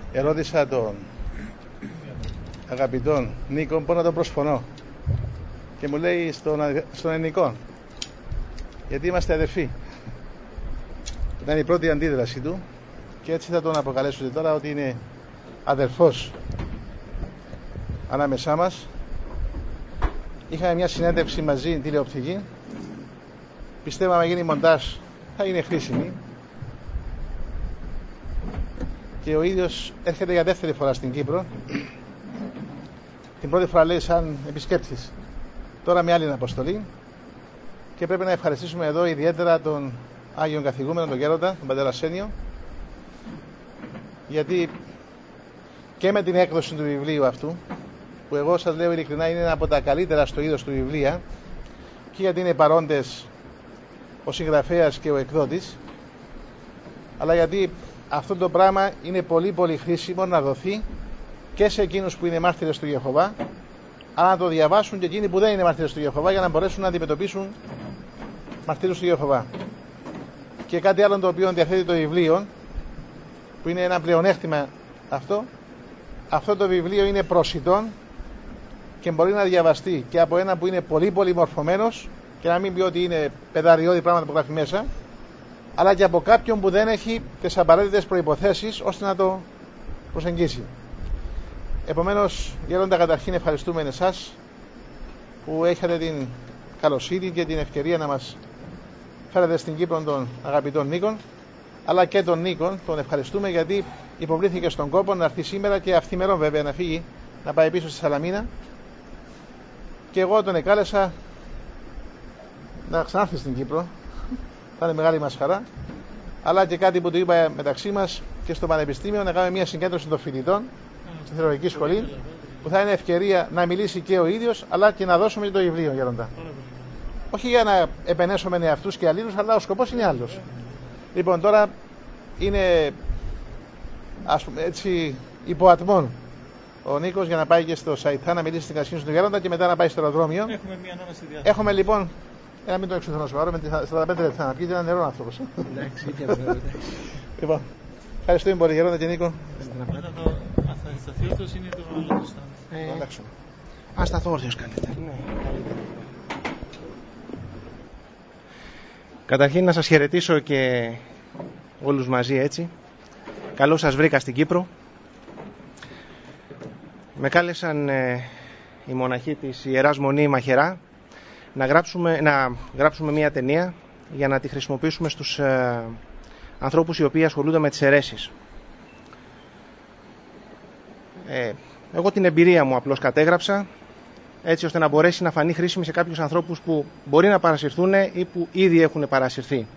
ερώτησα τον αγαπητόν Νίκο πώς να τον προσφωνώ και μου λέει στον ελληνικό, γιατί είμαστε αδερφοί. Ήταν η πρώτη αντίδραση του και έτσι θα τον αποκαλέσω τώρα ότι είναι αδερφός ανάμεσά μας. Είχαμε μια συνέντευξη μαζί τηλεοπτική, πιστεύω να γίνει μοντάζ θα είναι χρήσιμη, και ο ίδιος έρχεται για δεύτερη φορά στην Κύπρο. Την πρώτη φορά λέει σαν επισκέπτης, τώρα με άλλη αποστολή, και πρέπει να ευχαριστήσουμε εδώ ιδιαίτερα τον Άγιον Καθηγούμενο, τον Γέροντα, τον πατέρα Αρσένιο, γιατί και με την έκδοση του βιβλίου αυτού, που εγώ σας λέω ειλικρινά είναι ένα από τα καλύτερα στο είδος του βιβλία, και γιατί είναι παρόντες ο συγγραφέας και ο εκδότης, αλλά γιατί αυτό το πράγμα είναι πολύ πολύ χρήσιμο να δοθεί και σε εκείνους που είναι μάρτυρες του Ιεχωβά, αλλά να το διαβάσουν και εκείνοι που δεν είναι μάρτυρες του Ιεχωβά, για να μπορέσουν να αντιμετωπίσουν μαρτύρους του Ιεχωβά. Και κάτι άλλο το οποίο διαθέτει το βιβλίο, που είναι ένα πλεονέκτημα αυτό το βιβλίο είναι προσιτό και μπορεί να διαβαστεί και από ένα που είναι πολύ πολύ μορφωμένος, και να μην πει ότι είναι πεδαριώδη πράγματα που γράφει μέσα, αλλά και από κάποιον που δεν έχει τις απαραίτητες προϋποθέσεις ώστε να το προσεγγίσει. Επομένως, Γέροντα, καταρχήν ευχαριστούμε εσάς που έχετε την καλοσύνη και την ευκαιρία να μας φέρετε στην Κύπρο τον αγαπητόν Νίκον, αλλά και τον Νίκον τον ευχαριστούμε γιατί υποβλήθηκε στον κόπο να έρθει σήμερα και αυθημερών βέβαια να φύγει, να πάει πίσω στη Σαλαμίνα, και εγώ τον εκάλεσα να ξανάρθει στην Κύπρο. Θα είναι μεγάλη μας χαρά, αλλά και κάτι που του είπα μεταξύ μας και στο Πανεπιστήμιο, να κάνουμε μια συγκέντρωση των φοιτητών στη Θεολογική Σχολή, που θα είναι ευκαιρία να μιλήσει και ο ίδιος, αλλά και να δώσουμε και το βιβλίο, Γέροντα. Όχι για να επενέσουμε εαυτούς και αλλήλους, αλλά ο σκοπός είναι άλλος. Λοιπόν, τώρα είναι, ας πούμε έτσι, υποατμών ο Νίκος για να πάει και στο Σαϊτά να μιλήσει στην κασκήνωση του Γέροντα και μετά να πάει στο αεροδρόμιο. Έχουμε μια ανάμεση διάθεση. Έχουμε λοιπόν, να μην το εξουθενώσω, με 45 λεπτά να πιείτε ένα νερό άνθρωπος. Εντάξει, Λοιπόν, ευχαριστούμε πολύ Γέροντα και Νίκο. Μετά θα σταθεί όρθιος είναι το άλλο. Το αλλάξουμε. Αν σταθώ όρθιος καλύτερα. Καταρχήν να σας χαιρετήσω και όλους μαζί έτσι. Καλώς σας βρήκα στην Κύπρο. Με κάλεσαν οι μοναχοί της Ιεράς Μονή Μαχαιρά να γράψουμε μια ταινία για να τη χρησιμοποιήσουμε στους ανθρώπους οι οποίοι ασχολούνται με τις αιρέσεις. Εγώ την εμπειρία μου απλώς κατέγραψα, έτσι ώστε να μπορέσει να φανεί χρήσιμη σε κάποιους ανθρώπους που μπορεί να παρασυρθούν ή που ήδη έχουν παρασυρθεί.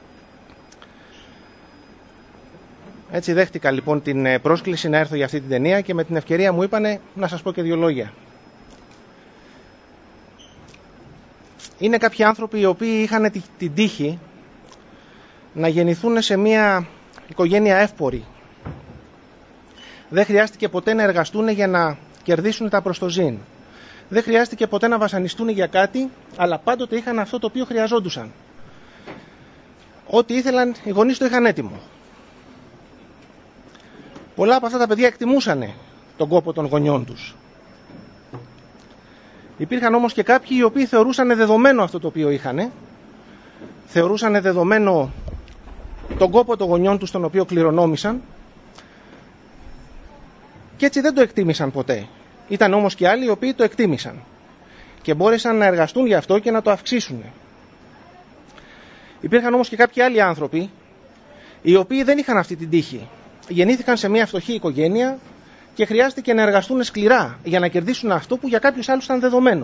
Έτσι δέχτηκα λοιπόν την πρόσκληση να έρθω για αυτή την ταινία και με την ευκαιρία μου είπανε να σας πω και δύο λόγια. Είναι κάποιοι άνθρωποι οι οποίοι είχαν την τύχη να γεννηθούν σε μια οικογένεια εύπορη. Δεν χρειάστηκε ποτέ να εργαστούν για να κερδίσουν τα προστοζήν. Δεν χρειάστηκε ποτέ να βασανιστούν για κάτι, αλλά πάντοτε είχαν αυτό το οποίο χρειαζόντουσαν. Ό,τι ήθελαν οι γονείς το είχαν έτοιμο. Πολλά από αυτά τα παιδιά εκτιμούσαν τον κόπο των γονιών τους. Υπήρχαν όμως και κάποιοι οι οποίοι θεωρούσαν δεδομένο αυτό το οποίο είχαν. Θεωρούσαν δεδομένο τον κόπο των γονιών τους τον οποίο κληρονόμησαν και έτσι δεν το εκτίμησαν ποτέ. Ήταν όμως και άλλοι οι οποίοι το εκτίμησαν και μπόρεσαν να εργαστούν γι' αυτό και να το αυξήσουν. Υπήρχαν όμως και κάποιοι άλλοι άνθρωποι οι οποίοι δεν είχαν αυτή την τύχη. Γεννήθηκαν σε μια φτωχή οικογένεια και χρειάστηκε να εργαστούν σκληρά για να κερδίσουν αυτό που για κάποιους άλλους ήταν δεδομένο.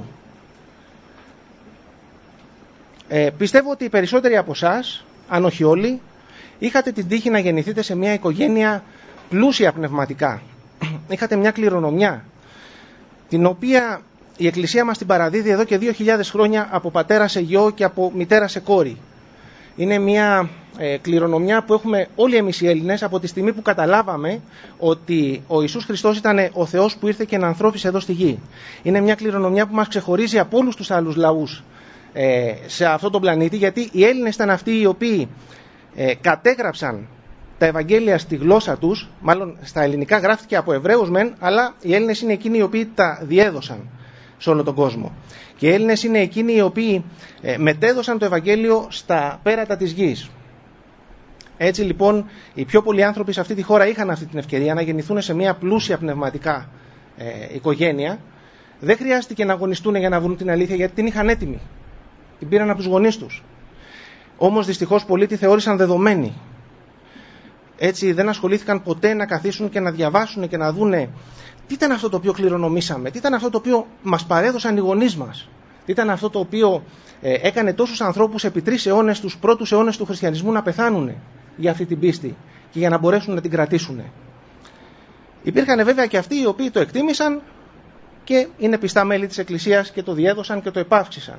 Πιστεύω ότι οι περισσότεροι από εσάς, αν όχι όλοι, είχατε την τύχη να γεννηθείτε σε μια οικογένεια πλούσια πνευματικά. Είχατε μια κληρονομιά, την οποία η Εκκλησία μας την παραδίδει εδώ και 2.000 χρόνια από πατέρα σε γιο και από μητέρα σε κόρη. Είναι μια κληρονομιά που έχουμε όλοι εμείς οι Έλληνες από τη στιγμή που καταλάβαμε ότι ο Ιησούς Χριστός ήταν ο Θεός που ήρθε και να ανθρώπισε εδώ στη γη. Είναι μια κληρονομιά που μας ξεχωρίζει από όλους τους άλλους λαούς σε αυτό τον πλανήτη, γιατί οι Έλληνες ήταν αυτοί οι οποίοι κατέγραψαν τα Ευαγγέλια στη γλώσσα τους, μάλλον στα ελληνικά γράφτηκε από Εβραίους μεν, αλλά οι Έλληνες είναι εκείνοι οι οποίοι τα διέδωσαν σε όλο τον κόσμο. Και οι Έλληνες είναι εκείνοι οι οποίοι μετέδωσαν το Ευαγγέλιο στα πέρατα της γης. Έτσι λοιπόν οι πιο πολλοί άνθρωποι σε αυτή τη χώρα είχαν αυτή την ευκαιρία να γεννηθούν σε μια πλούσια πνευματικά οικογένεια. Δεν χρειάστηκε να αγωνιστούν για να βρουν την αλήθεια, γιατί την είχαν έτοιμη. Την πήραν από τους γονείς τους. Όμως δυστυχώς πολλοί τη θεώρησαν δεδομένη. Έτσι δεν ασχολήθηκαν ποτέ να καθίσουν και να διαβάσουν και να δούνε τι ήταν αυτό το οποίο κληρονομήσαμε, τι ήταν αυτό το οποίο μας παρέδωσαν οι γονείς μας, τι ήταν αυτό το οποίο έκανε τόσους ανθρώπους επί 3 αιώνες, τους πρώτους αιώνες του χριστιανισμού, να πεθάνουν για αυτή την πίστη και για να μπορέσουν να την κρατήσουν. Υπήρχαν βέβαια και αυτοί οι οποίοι το εκτίμησαν και είναι πιστά μέλη της Εκκλησίας και το διέδωσαν και το επαύξησαν.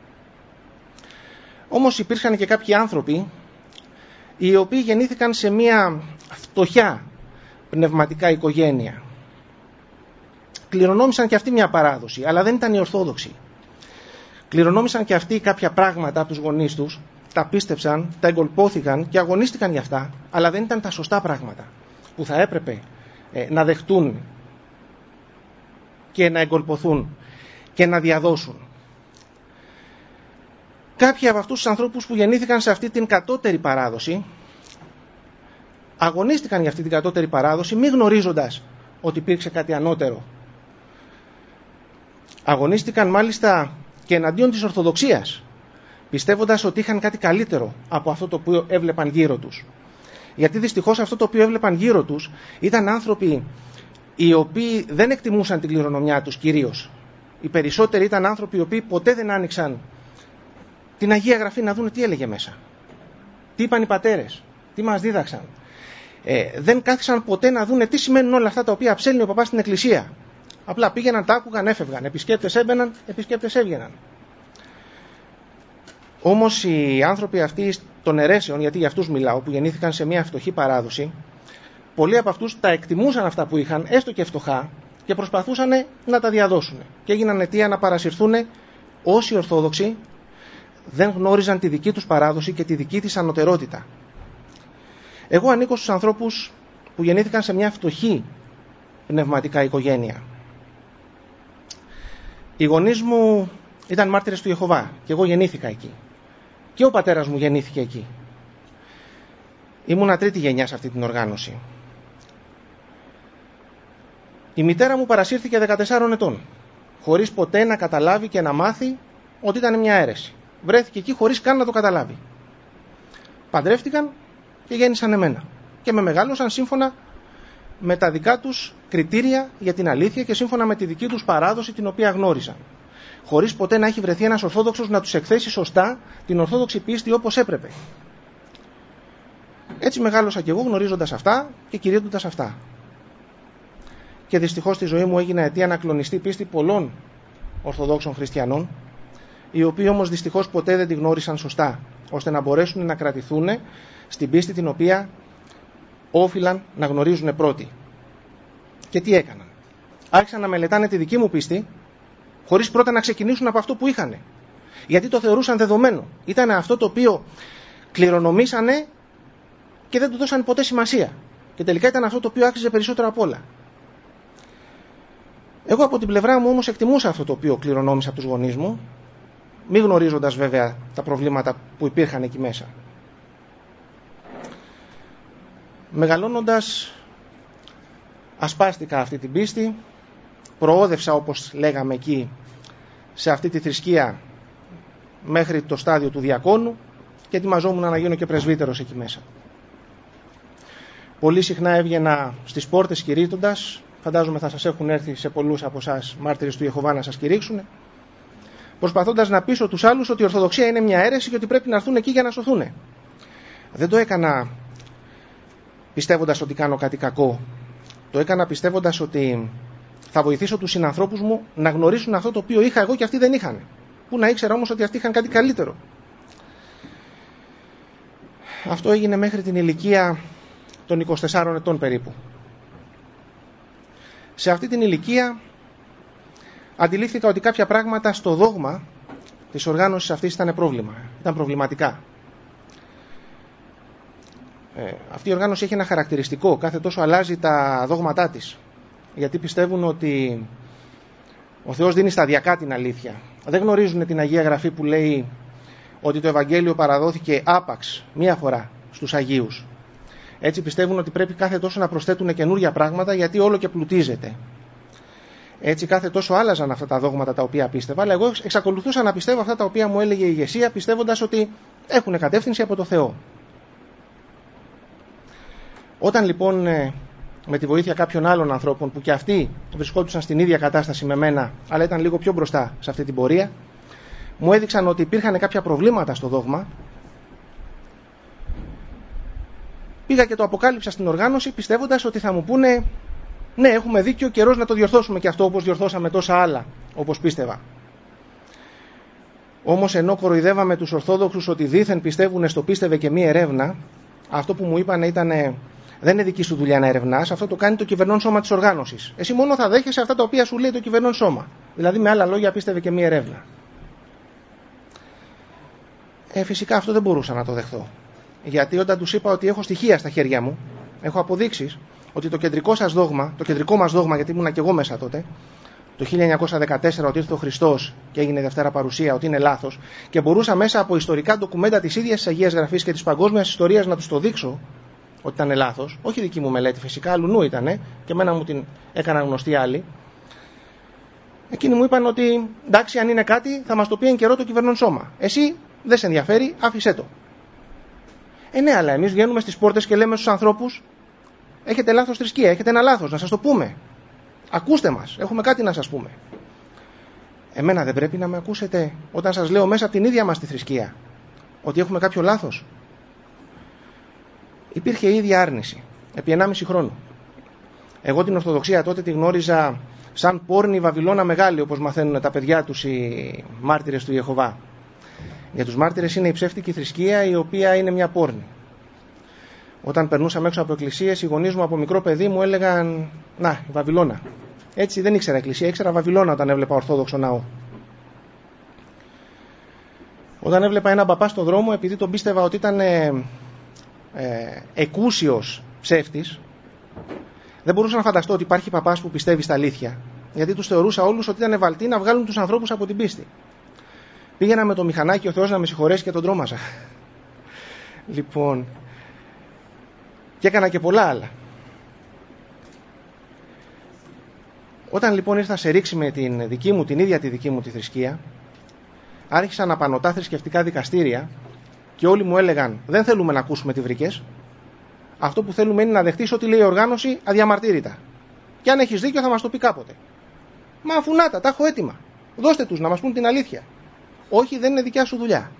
Όμως υπήρχαν και κάποιοι άνθρωποι οι οποίοι γεννήθηκαν σε μια φτωχιά πνευματικά οικογένεια. Κληρονόμησαν και αυτοί μια παράδοση, αλλά δεν ήταν οι Ορθόδοξοι. Κληρονόμησαν και αυτοί κάποια πράγματα από τους γονείς τους, τα πίστεψαν, τα εγκολπώθηκαν και αγωνίστηκαν για αυτά, αλλά δεν ήταν τα σωστά πράγματα που θα έπρεπε να δεχτούν και να εγκολπωθούν και να διαδώσουν. Κάποιοι από αυτούς τους ανθρώπους που γεννήθηκαν σε αυτή την κατώτερη παράδοση αγωνίστηκαν για αυτή την κατώτερη παράδοση, μη γνωρίζοντας ότι υπήρξε κάτι ανώτερο. Αγωνίστηκαν μάλιστα και εναντίον της Ορθοδοξίας, πιστεύοντας ότι είχαν κάτι καλύτερο από αυτό το οποίο έβλεπαν γύρω τους. Γιατί δυστυχώς αυτό το οποίο έβλεπαν γύρω τους ήταν άνθρωποι οι οποίοι δεν εκτιμούσαν την κληρονομιά τους κυρίως. Οι περισσότεροι ήταν άνθρωποι οι οποίοι ποτέ δεν άνοιξαν την Αγία Γραφή να δουν τι έλεγε μέσα. Τι είπαν οι πατέρες, τι μας δίδαξαν. Δεν κάθισαν ποτέ να δουν τι σημαίνουν όλα αυτά τα οποία ψέλνει ο παπάς στην εκκλησία. Απλά πήγαιναν, τα άκουγαν, έφευγαν. Επισκέπτες έμπαιναν, επισκέπτες έβγαιναν. Όμως οι άνθρωποι αυτοί των αιρέσεων, γιατί για αυτούς μιλάω, που γεννήθηκαν σε μια φτωχή παράδοση, πολλοί από αυτούς τα εκτιμούσαν αυτά που είχαν, έστω και φτωχά, και προσπαθούσαν να τα διαδώσουν. Και έγιναν αιτία να παρασυρθούν όσοι Ορθόδοξοι δεν γνώριζαν τη δική τους παράδοση και τη δική της ανωτερότητα. Εγώ ανήκω στους ανθρώπους που γεννήθηκαν σε μια φτωχή πνευματικά οικογένεια. Οι γονείς μου ήταν μάρτυρες του Ιεχωβά και εγώ γεννήθηκα εκεί. Και ο πατέρας μου γεννήθηκε εκεί. Ήμουνα 3η γενιά σε αυτή την οργάνωση. Η μητέρα μου παρασύρθηκε 14 ετών, χωρίς ποτέ να καταλάβει και να μάθει ότι ήταν μια αίρεση. Βρέθηκε εκεί χωρίς καν να το καταλάβει. Παντρεύτηκαν και γέννησαν εμένα. Και με μεγάλωσαν σύμφωνα με τα δικά τους κριτήρια για την αλήθεια και σύμφωνα με τη δική τους παράδοση την οποία γνώρισαν. Χωρίς ποτέ να έχει βρεθεί ένας Ορθόδοξος να τους εκθέσει σωστά την Ορθόδοξη πίστη όπως έπρεπε. Έτσι μεγάλωσα κι εγώ γνωρίζοντας αυτά και κηρύττοντας αυτά. Και δυστυχώς στη ζωή μου έγινα αιτία να κλονιστεί πίστη πολλών Ορθοδόξων χριστιανών, οι οποίοι όμως δυστυχώς ποτέ δεν τη γνώρισαν σωστά, ώστε να μπορέσουν να κρατηθούν στην πίστη την οποία όφυλαν να γνωρίζουν πρώτοι. Και τι έκαναν? Άρχισαν να μελετάνε τη δική μου πίστη, χωρίς πρώτα να ξεκινήσουν από αυτό που είχαν. Γιατί το θεωρούσαν δεδομένο. Ήταν αυτό το οποίο κληρονομήσανε και δεν του δώσαν ποτέ σημασία. Και τελικά ήταν αυτό το οποίο άξιζε περισσότερο απ' όλα. Εγώ από την πλευρά μου όμως εκτιμούσα αυτό το οποίο κληρονόμησα από τους γονείς μου, μη γνωρίζοντας βέβαια τα προβλήματα που υπήρχαν εκεί μέσα. Μεγαλώνοντας ασπάστηκα αυτή την πίστη, προόδευσα όπως λέγαμε εκεί σε αυτή τη θρησκεία μέχρι το στάδιο του διακόνου και ετοιμαζόμουν να γίνω και πρεσβύτερος εκεί μέσα. Πολύ συχνά έβγαινα στις πόρτες κηρύττοντας, φαντάζομαι θα σας έχουν έρθει σε πολλούς από εσάς μάρτυρες του Ιεχωβά να σας κηρύξουν, προσπαθώντας να πείσω τους άλλους ότι η Ορθοδοξία είναι μια αίρεση και ότι πρέπει να έρθουν εκεί για να σωθούν. Δεν το έκανα πιστεύοντας ότι κάνω κάτι κακό. Το έκανα πιστεύοντας ότι θα βοηθήσω τους συνανθρώπους μου να γνωρίσουν αυτό το οποίο είχα εγώ και αυτοί δεν είχαν. Πού να ήξερα όμως ότι αυτοί είχαν κάτι καλύτερο. Αυτό έγινε μέχρι την ηλικία των 24 ετών περίπου. Σε αυτή την ηλικία αντιλήφθηκα ότι κάποια πράγματα στο δόγμα της οργάνωσης αυτής ήταν πρόβλημα. Ήταν προβληματικά. Αυτή η οργάνωση έχει ένα χαρακτηριστικό, κάθε τόσο αλλάζει τα δόγματά της, γιατί πιστεύουν ότι ο Θεός δίνει σταδιακά την αλήθεια. Δεν γνωρίζουν την Αγία Γραφή που λέει ότι το Ευαγγέλιο παραδόθηκε άπαξ μία φορά στους Αγίους. Έτσι πιστεύουν ότι πρέπει κάθε τόσο να προσθέτουν καινούργια πράγματα, γιατί όλο και πλουτίζεται. Έτσι κάθε τόσο άλλαζαν αυτά τα δόγματα τα οποία πίστευα, αλλά εγώ εξακολουθούσα να πιστεύω αυτά τα οποία μου έλεγε η ηγεσία, πιστεύοντας ότι έχουν κατεύθυνση από το Θεό. Όταν λοιπόν με τη βοήθεια κάποιων άλλων ανθρώπων που και αυτοί βρισκόντουσαν στην ίδια κατάσταση με μένα, αλλά ήταν λίγο πιο μπροστά σε αυτή την πορεία, μου έδειξαν ότι υπήρχαν κάποια προβλήματα στο δόγμα. Πήγα και το αποκάλυψα στην οργάνωση, πιστεύοντας ότι θα μου πούνε ναι, έχουμε δίκιο, καιρός να το διορθώσουμε και αυτό, όπως διορθώσαμε τόσα άλλα, όπως πίστευα. Όμως ενώ κοροϊδεύαμε τους Ορθόδοξους ότι δήθεν πιστεύουν στο πίστευε και μη ερεύνα, αυτό που μου είπαν ήταν δεν είναι δική σου δουλειά να ερευνάς, αυτό το κάνει το κυβερνών σώμα της οργάνωσης. Εσύ μόνο θα δέχεσαι αυτά τα οποία σου λέει το κυβερνών σώμα. Δηλαδή με άλλα λόγια πίστευε και μη ερεύνα. Φυσικά αυτό δεν μπορούσα να το δεχθώ. Γιατί όταν τους είπα ότι έχω στοιχεία στα χέρια μου, έχω αποδείξεις ότι το κεντρικό σας δόγμα, το κεντρικό μας δόγμα, γιατί ήμουνα και εγώ μέσα τότε, το 1914 ότι ήρθε ο Χριστός και έγινε Δευτέρα Παρουσία, ότι είναι λάθος, και μπορούσα μέσα από ιστορικά ντοκουμέντα της ίδιας της Αγίας Γραφής και της παγκόσμιας ιστορίας να τους το δείξω ότι ήταν λάθος, όχι δική μου μελέτη φυσικά, αλλουνού ήτανε, και εμένα μου την έκαναν γνωστοί άλλοι. Εκείνοι μου είπαν ότι εντάξει, αν είναι κάτι θα μας το πει εν καιρό το κυβερνών σώμα. Εσύ δεν σε ενδιαφέρει, άφησέ το. Ναι, αλλά εμείς βγαίνουμε στις πόρτες και λέμε στους ανθρώπους: έχετε λάθος θρησκεία, έχετε ένα λάθος, να σας το πούμε. Ακούστε μας, έχουμε κάτι να σας πούμε. Εμένα δεν πρέπει να με ακούσετε όταν σας λέω μέσα από την ίδια μας τη θρησκεία ότι έχουμε κάποιο λάθος? Υπήρχε η ίδια άρνηση επί 1,5 χρόνο. Εγώ την Ορθοδοξία τότε τη γνώριζα σαν πόρνη Βαβυλώνα μεγάλη, όπως μαθαίνουν τα παιδιά τους οι μάρτυρες του Ιεχωβά. Για τους μάρτυρες είναι η ψεύτικη θρησκεία, η οποία είναι μια πόρνη. Όταν περνούσαμε έξω από εκκλησίες, οι γονείς μου από μικρό παιδί μου έλεγαν να, η Βαβυλώνα. Έτσι δεν ήξερα εκκλησία, ήξερα Βαβυλώνα όταν έβλεπα Ορθόδοξο ναό. Όταν έβλεπα έναν παπά στον δρόμο, επειδή τον πίστευα ότι ήταν εκούσιος ψεύτης, δεν μπορούσα να φανταστώ ότι υπάρχει παπάς που πιστεύει στα αλήθεια, γιατί τους θεωρούσα όλους ότι ήταν βαλτοί να βγάλουν τους ανθρώπους από την πίστη. Πήγαινα με το μηχανάκι, ο Θεός να με συγχωρέσει, και τον τρόμαζα. Λοιπόν, και έκανα και πολλά άλλα. Όταν λοιπόν ήρθα σε ρήξη με την ίδια τη δική μου τη θρησκεία, άρχισα να πανωτά θρησκευτικά δικαστήρια και όλοι μου έλεγαν δεν θέλουμε να ακούσουμε τι βρήκες. Αυτό που θέλουμε είναι να δεχτείς ό,τι λέει η οργάνωση αδιαμαρτύρητα. Και αν έχεις δίκιο θα μας το πει κάποτε. Μα αφού να τα έχω έτοιμα. Δώστε τους να μας πούν την αλήθεια. Όχι, δεν είναι δικιά σου δουλειά.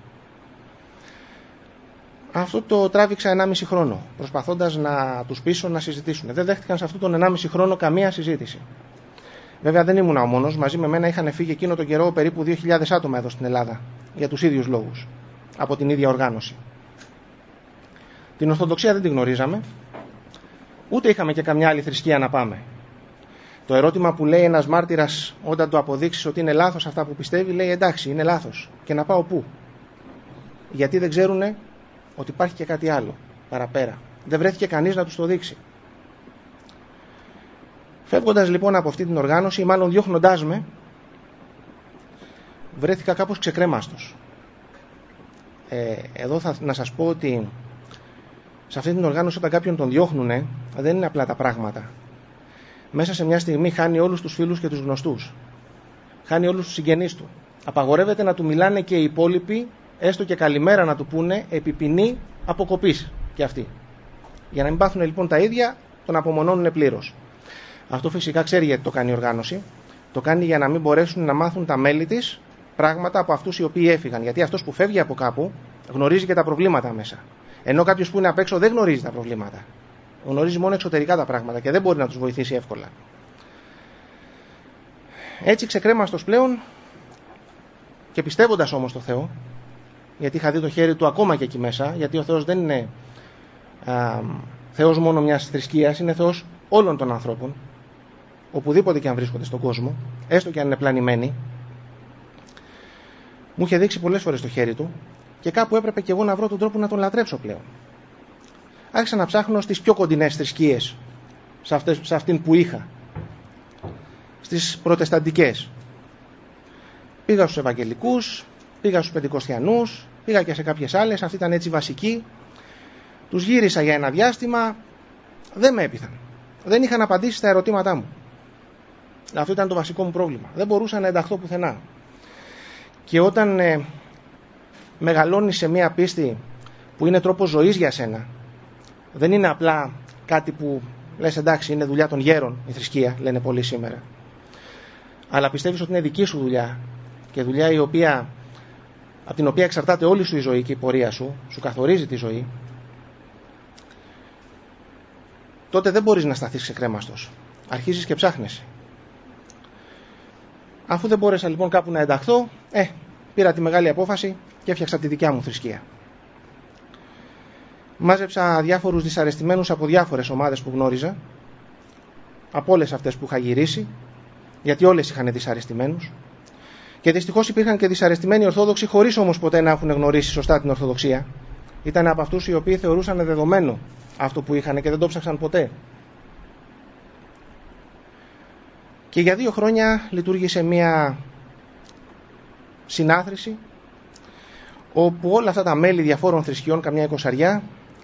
Αυτό το τράβηξα 1,5 χρόνο, προσπαθώντας να τους πείσω να συζητήσουν. Δεν δέχτηκαν σε αυτόν τον 1,5 χρόνο καμία συζήτηση. Βέβαια δεν ήμουν ο μόνος, μαζί με μένα είχαν φύγει εκείνο τον καιρό περίπου 2.000 άτομα εδώ στην Ελλάδα, για τους ίδιους λόγους, από την ίδια οργάνωση. Την Ορθοδοξία δεν την γνωρίζαμε, ούτε είχαμε και καμιά άλλη θρησκεία να πάμε. Το ερώτημα που λέει ένας μάρτυρας όταν του αποδείξεις ότι είναι λάθος αυτά που πιστεύει, λέει εντάξει, είναι λάθος. Και να πάω πού? Γιατί δεν ξέρουνε ότι υπάρχει και κάτι άλλο παραπέρα. Δεν βρέθηκε κανείς να τους το δείξει. Φεύγοντας λοιπόν από αυτή την οργάνωση, ή μάλλον διώχνοντάς με, βρέθηκα κάπως ξεκρέμαστος. Εδώ να σας πω ότι σε αυτή την οργάνωση όταν κάποιον τον διώχνουνε, δεν είναι απλά τα πράγματα. Μέσα σε μια στιγμή χάνει όλους τους φίλους και τους γνωστούς. Χάνει όλους τους συγγενείς του. Απαγορεύεται να του μιλάνε και οι υπόλοιποι, έστω και καλημέρα να του πούνε, επί ποινή αποκοπής και αυτοί. Για να μην πάθουν λοιπόν τα ίδια, τον απομονώνουν πλήρως. Αυτό φυσικά ξέρει γιατί το κάνει η οργάνωση. Το κάνει για να μην μπορέσουν να μάθουν τα μέλη της πράγματα από αυτούς οι οποίοι έφυγαν. Γιατί αυτός που φεύγει από κάπου γνωρίζει και τα προβλήματα μέσα. Ενώ κάποιος που είναι απ' έξω δεν γνωρίζει τα προβλήματα. Γνωρίζει μόνο εξωτερικά τα πράγματα και δεν μπορεί να τους βοηθήσει εύκολα. Έτσι ξεκρέμαστος πλέον και πιστεύοντας όμως το Θεό, γιατί είχα δει το χέρι του ακόμα και εκεί μέσα, γιατί ο Θεός δεν είναι Θεός μόνο μιας θρησκείας, είναι Θεός όλων των ανθρώπων, οπουδήποτε και αν βρίσκονται στον κόσμο, έστω και αν είναι πλανημένοι. Μου είχε δείξει πολλές φορές το χέρι του και κάπου έπρεπε και εγώ να βρω τον τρόπο να τον λατρέψω πλέον. άρχισα να ψάχνω στις πιο κοντινές θρησκείες, σε αυτήν που είχα, στις προτεσταντικές. Πήγα στους Ευαγγελικούς, πήγα στους Πεντηκοστιανούς, πήγα και σε κάποιες άλλες, αυτή ήταν έτσι βασική. Τους γύρισα για ένα διάστημα, δεν με έπειθαν. Δεν είχαν απαντήσει στα ερωτήματά μου. Αυτό ήταν το βασικό μου πρόβλημα. Δεν μπορούσα να ενταχθώ πουθενά. Και όταν μεγαλώνεις σε μια πίστη που είναι τρόπος ζωής για σένα, δεν είναι απλά κάτι που λες εντάξει είναι δουλειά των γέρων η θρησκεία, λένε πολλοί σήμερα, αλλά πιστεύεις ότι είναι δική σου δουλειά και δουλειά από την οποία εξαρτάται όλη σου η ζωή και η πορεία σου, σου καθορίζει τη ζωή, τότε δεν μπορείς να σταθείς ξεκρέμαστος. Αρχίζεις και ψάχνεσαι. Αφού δεν μπόρεσα λοιπόν κάπου να ενταχθώ, πήρα τη μεγάλη απόφαση και έφτιαξα τη δικιά μου θρησκεία. Μάζεψα διάφορους δυσαρεστημένους από διάφορες ομάδες που γνώριζα, από όλες αυτές που είχα γυρίσει, γιατί όλες είχαν δυσαρεστημένους, και δυστυχώς υπήρχαν και δυσαρεστημένοι Ορθόδοξοι χωρίς όμως ποτέ να έχουν γνωρίσει σωστά την Ορθοδοξία. Ήταν από αυτούς οι οποίοι θεωρούσαν δεδομένο αυτό που είχαν και δεν το ψάξαν ποτέ. Και για 2 χρόνια λειτουργήσε μια συνάθρηση όπου όλα αυτά τα μέλη διαφόρων θρησκειών, καμιά 20,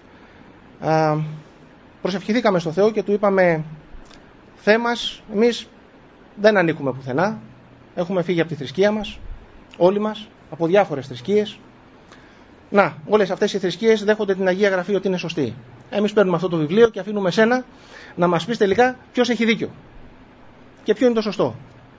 προσευχηθήκαμε στο Θεό και του είπαμε: Θεέ μας, εμείς δεν ανήκουμε πουθενά, έχουμε φύγει από τη θρησκεία μας, όλοι μας, από διάφορες θρησκείες. Να, όλες αυτές οι θρησκείες δέχονται την Αγία Γραφή ότι είναι σωστή. Εμείς παίρνουμε αυτό το βιβλίο και αφήνουμε σένα να μας πεις τελικά ποιος έχει δίκιο και ποιο είναι το σωστό.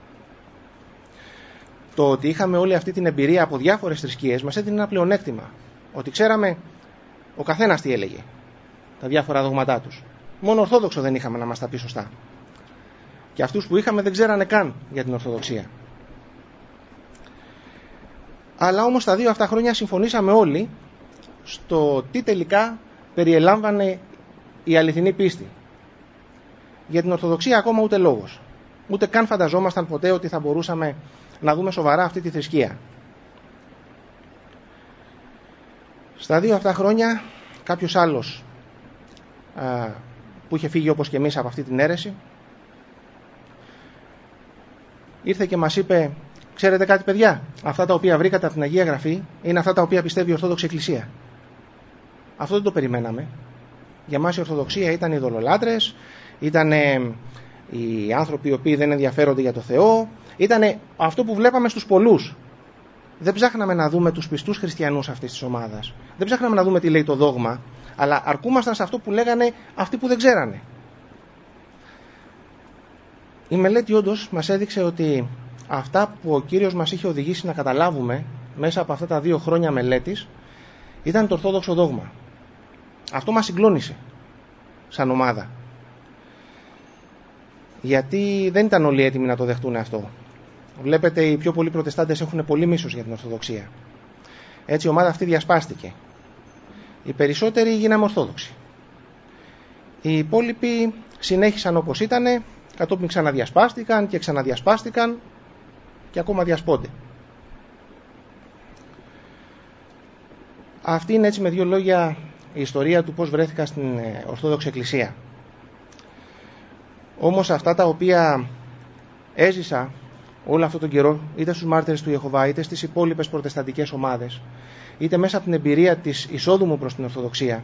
Το ότι είχαμε όλη αυτή την εμπειρία από διάφορες θρησκείες μας έδινε ένα πλεονέκτημα. Ότι ξέραμε ο καθένας τι έλεγε, τα διάφορα δογματά τους. Μόνο Ορθόδοξο δεν είχαμε να μας τα πει σωστά. Και αυτούς που είχαμε δεν ξέρανε καν για την Ορθοδοξία. Αλλά όμως τα 2 αυτά χρόνια συμφωνήσαμε όλοι στο τι τελικά περιελάμβανε η αληθινή πίστη. Για την Ορθοδοξία ακόμα ούτε λόγος. Ούτε καν φανταζόμασταν ποτέ ότι θα μπορούσαμε να δούμε σοβαρά αυτή τη θρησκεία. Στα 2 αυτά χρόνια κάποιος άλλος που είχε φύγει όπως και εμείς από αυτή την αίρεση ήρθε και μας είπε: ξέρετε κάτι παιδιά, αυτά τα οποία βρήκατε από την Αγία Γραφή είναι αυτά τα οποία πιστεύει η Ορθόδοξη Εκκλησία. Αυτό δεν το περιμέναμε. Για μας η Ορθοδοξία ήταν οι ειδωλολάτρες, ήταν οι άνθρωποι οι οποίοι δεν ενδιαφέρονται για το Θεό, ήταν αυτό που βλέπαμε στους πολλούς. Δεν ψάχναμε να δούμε τους πιστούς χριστιανούς αυτής της ομάδας. Δεν ψάχναμε να δούμε τι λέει το δόγμα, αλλά αρκούμασταν σε αυτό που λέγανε αυτοί που δεν ξέρανε. Η μελέτη όντως μας έδειξε ότι αυτά που ο Κύριος μας είχε οδηγήσει να καταλάβουμε μέσα από αυτά τα 2 χρόνια μελέτης ήταν το Ορθόδοξο δόγμα. Αυτό μας συγκλώνησε σαν ομάδα. Γιατί δεν ήταν όλοι έτοιμοι να το δεχτούν αυτό. Βλέπετε, οι πιο πολλοί προτεστάντες έχουν πολύ μίσος για την Ορθοδοξία. Έτσι η ομάδα αυτή διασπάστηκε. Οι περισσότεροι γίναμε Ορθόδοξοι. Οι υπόλοιποι συνέχισαν όπως ήτανε, κατόπιν ξαναδιασπάστηκαν και ξαναδιασπάστηκαν και ακόμα διασπώνται. Αυτή είναι έτσι με 2 λόγια η ιστορία του πώς βρέθηκα στην Ορθόδοξη Εκκλησία. Όμως αυτά τα οποία έζησα όλο αυτόν τον καιρό, είτε στους μάρτυρες του Ιεχωβά, είτε στις υπόλοιπες προτεσταντικές ομάδες, είτε μέσα από την εμπειρία της εισόδου μου προς την Ορθοδοξία,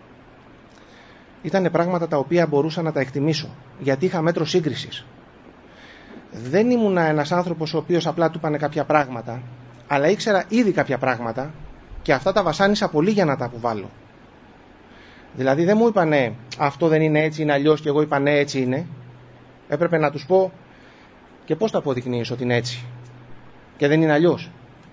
ήταν πράγματα τα οποία μπορούσα να τα εκτιμήσω, γιατί είχα μέτρο σύγκρισης. Δεν ήμουν ένας άνθρωπος ο οποίος απλά του είπανε κάποια πράγματα, αλλά ήξερα ήδη κάποια πράγματα και αυτά τα βασάνισα πολύ για να τα αποβάλω. Δηλαδή δεν μου είπανε αυτό δεν είναι έτσι, είναι αλλιώς, και εγώ είπα ναι, έτσι είναι. Έπρεπε να τους πω και πώς το αποδεικνύεις ότι είναι έτσι και δεν είναι αλλιώς.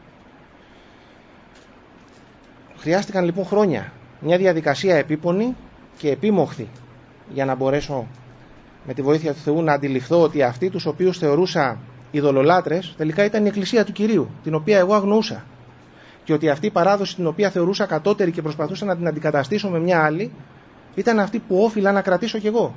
Χρειάστηκαν λοιπόν χρόνια, μια διαδικασία επίπονη και επίμοχθη, για να μπορέσω με τη βοήθεια του Θεού να αντιληφθώ ότι αυτοί τους οποίους θεωρούσα ειδωλολάτρες τελικά ήταν η Εκκλησία του Κυρίου, την οποία εγώ αγνοούσα, και ότι αυτή η παράδοση την οποία θεωρούσα κατώτερη και προσπαθούσα να την αντικαταστήσω με μια άλλη ήταν αυτή που όφιλα να κρατήσω κι εγώ.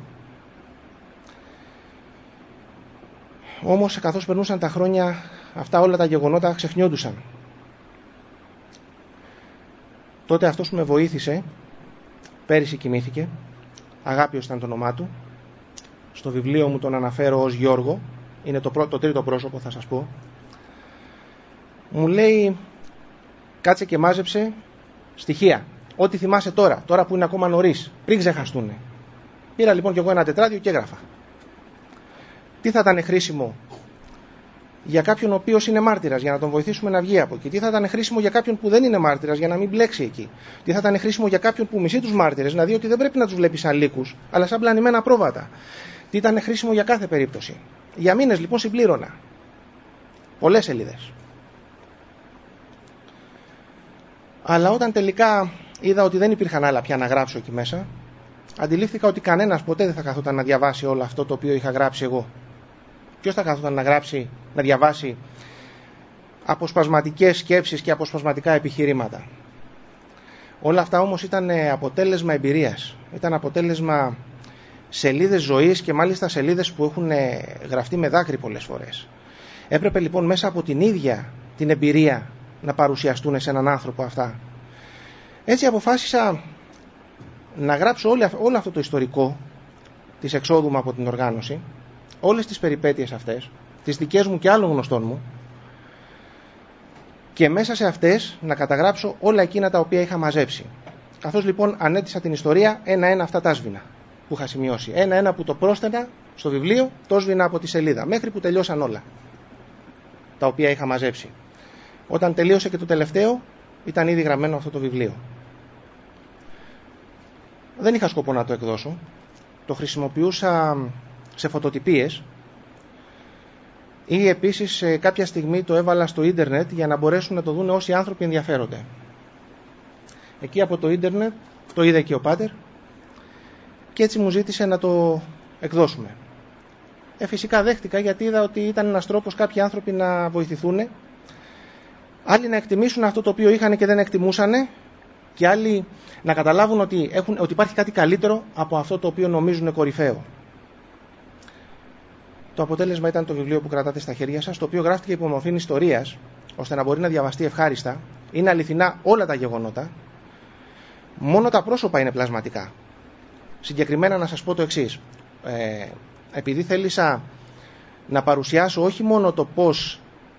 Όμως καθώς περνούσαν τα χρόνια αυτά, όλα τα γεγονότα ξεχνιόντουσαν. Τότε αυτός που με βοήθησε πέρυσι κοιμήθηκε. Αγάπιος ήταν το όνομά του. Στο βιβλίο μου τον αναφέρω ως Γιώργο. Είναι το τρίτο πρόσωπο, θα σας πω. Μου λέει, κάτσε και μάζεψε στοιχεία. Ό,τι θυμάσαι τώρα που είναι ακόμα νωρίς, πριν ξεχαστούνε. Πήρα λοιπόν κι εγώ ένα τετράδιο και έγραφα. Τι θα ήταν χρήσιμο για κάποιον ο οποίος είναι μάρτυρας, για να τον βοηθήσουμε να βγει από εκεί. Τι θα ήταν χρήσιμο για κάποιον που δεν είναι μάρτυρας, για να μην μπλέξει εκεί. Τι θα ήταν χρήσιμο για κάποιον που μισεί τους μάρτυρες, να δει ότι δεν πρέπει να τους βλέπει σαν λύκους, αλλά σαν πλανημένα πρόβατα. Τι ήταν χρήσιμο για κάθε περίπτωση. Για μήνες λοιπόν συμπλήρωνα. Πολλές σελίδες. Αλλά όταν τελικά είδα ότι δεν υπήρχαν άλλα πια να γράψω εκεί μέσα, αντιλήφθηκα ότι κανένας ποτέ δεν θα καθόταν να διαβάσει όλο αυτό το οποίο είχα γράψει εγώ. Ποιος θα καθόταν να διαβάσει αποσπασματικές σκέψεις και αποσπασματικά επιχειρήματα. Όλα αυτά όμως ήταν αποτέλεσμα εμπειρίας. Ήταν αποτέλεσμα σελίδες ζωής και μάλιστα σελίδες που έχουν γραφτεί με δάκρυ πολλές φορές. Έπρεπε λοιπόν μέσα από την ίδια την εμπειρία να παρουσιαστούν σε έναν άνθρωπο αυτά. Έτσι αποφάσισα να γράψω όλο αυτό το ιστορικό της εξόδου μου από την οργάνωση, όλες τις περιπέτειες αυτές, τις δικές μου και άλλων γνωστών μου, και μέσα σε αυτές να καταγράψω όλα εκείνα τα οποία είχα μαζέψει. Καθώς λοιπόν ανέτησα την ιστορία, ένα-ένα αυτά τα σβήνα που είχα σημειώσει. Ένα-ένα που το πρόσθενα στο βιβλίο, το σβήνα από τη σελίδα, μέχρι που τελειώσαν όλα τα οποία είχα μαζέψει. Όταν τελείωσε και το τελευταίο, ήταν ήδη γραμμένο αυτό το βιβλίο. Δεν είχα σκοπό να το εκδώσω. Το χρησιμοποιούσα σε φωτοτυπίες ή επίσης κάποια στιγμή το έβαλα στο ίντερνετ για να μπορέσουν να το δουν όσοι άνθρωποι ενδιαφέρονται. Εκεί από το ίντερνετ το είδε και ο Πάτερ και έτσι μου ζήτησε να το εκδώσουμε. Φυσικά δέχτηκα, γιατί είδα ότι ήταν ένας τρόπος κάποιοι άνθρωποι να βοηθηθούν, άλλοι να εκτιμήσουν αυτό το οποίο είχαν και δεν εκτιμούσανε, και άλλοι να καταλάβουν ότι υπάρχει κάτι καλύτερο από αυτό το οποίο νομίζουν κορυφαίο. Το αποτέλεσμα ήταν το βιβλίο που κρατάτε στα χέρια σας, το οποίο γράφτηκε υπό μορφή ιστορίας, ώστε να μπορεί να διαβαστεί ευχάριστα. Είναι αληθινά όλα τα γεγονότα, μόνο τα πρόσωπα είναι πλασματικά. Συγκεκριμένα να σας πω το εξής. Επειδή θέλησα να παρουσιάσω όχι μόνο το πώς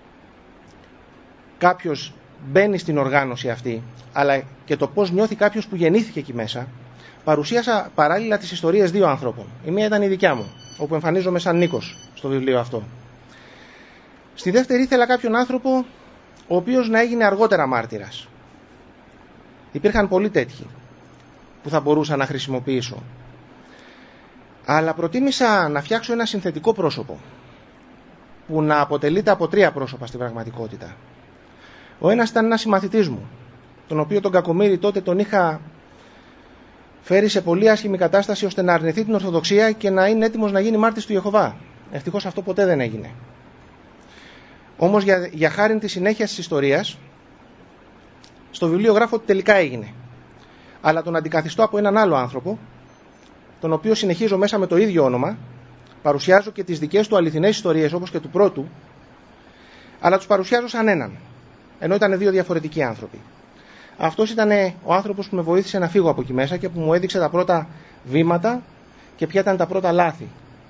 κάποιος μπαίνει στην οργάνωση αυτή, αλλά και το πώς νιώθει κάποιος που γεννήθηκε εκεί μέσα, παρουσίασα παράλληλα τις ιστορίες δύο ανθρώπων. Η μία ήταν η δικιά μου, όπου εμφανίζομαι σαν Νίκος στο βιβλίο αυτό. Στη δεύτερη ήθελα κάποιον άνθρωπο ο οποίος να έγινε αργότερα μάρτυρας. Υπήρχαν πολλοί τέτοιοι που θα μπορούσα να χρησιμοποιήσω, αλλά προτίμησα να φτιάξω ένα συνθετικό πρόσωπο που να αποτελείται από τρία πρόσωπα στην πραγματικότητα. Ο ένας ήταν ένας συμμαθητής μου, τον οποίο τον κακομοίρη τότε τον είχα φέρει σε πολύ άσχημη κατάσταση ώστε να αρνηθεί την Ορθοδοξία και να είναι έτοιμος να γίνει μάρτυρης του Ιεχωβά. Ευτυχώς αυτό ποτέ δεν έγινε. Όμως για χάριν της συνέχειας της ιστορίας, στο βιβλίο γράφω ότι τελικά έγινε. Αλλά τον αντικαθιστώ από έναν άλλο άνθρωπο, τον οποίο συνεχίζω μέσα με το ίδιο όνομα, παρουσιάζω και τις δικές του αληθινές ιστορίες όπως και του πρώτου, αλλά τους παρουσιάζω σαν έναν, ενώ ήταν δύο διαφορετικοί άνθρωποι. Αυτός ήταν ο άνθρωπος που με βοήθησε να φύγω από εκεί μέσα και που μου έδειξε τα πρώτα βήματα και ποια ήταν τα πρώτα λάθη.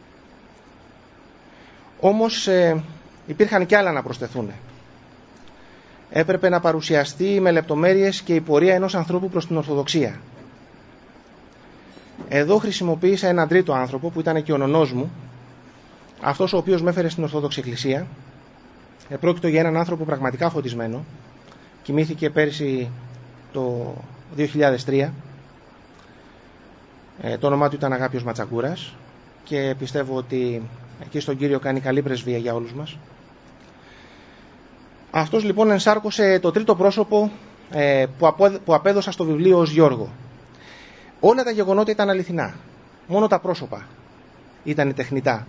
Όμως υπήρχαν και άλλα να προσθεθούν. Έπρεπε να παρουσιαστεί με λεπτομέρειες και η πορεία ενός ανθρώπου προς την Ορθοδοξία. Εδώ χρησιμοποίησα έναν τρίτο άνθρωπο που ήταν και ο νονός μου, αυτός ο οποίος με έφερε στην Ορθόδοξη Εκκλησία. Πρόκειται για έναν άνθρωπο πραγματικά φωτισμένο. Κοιμήθηκε πέρσι το 2003. Το όνομά του ήταν Αγάπιος Ματσακούρας και πιστεύω ότι εκεί στον Κύριο κάνει καλή πρεσβεία για όλους μας. Αυτός λοιπόν ενσάρκωσε το τρίτο πρόσωπο που απέδωσα στο βιβλίο ως Γιώργο. Όλα τα γεγονότα ήταν αληθινά. Μόνο τα πρόσωπα ήταν τεχνητά.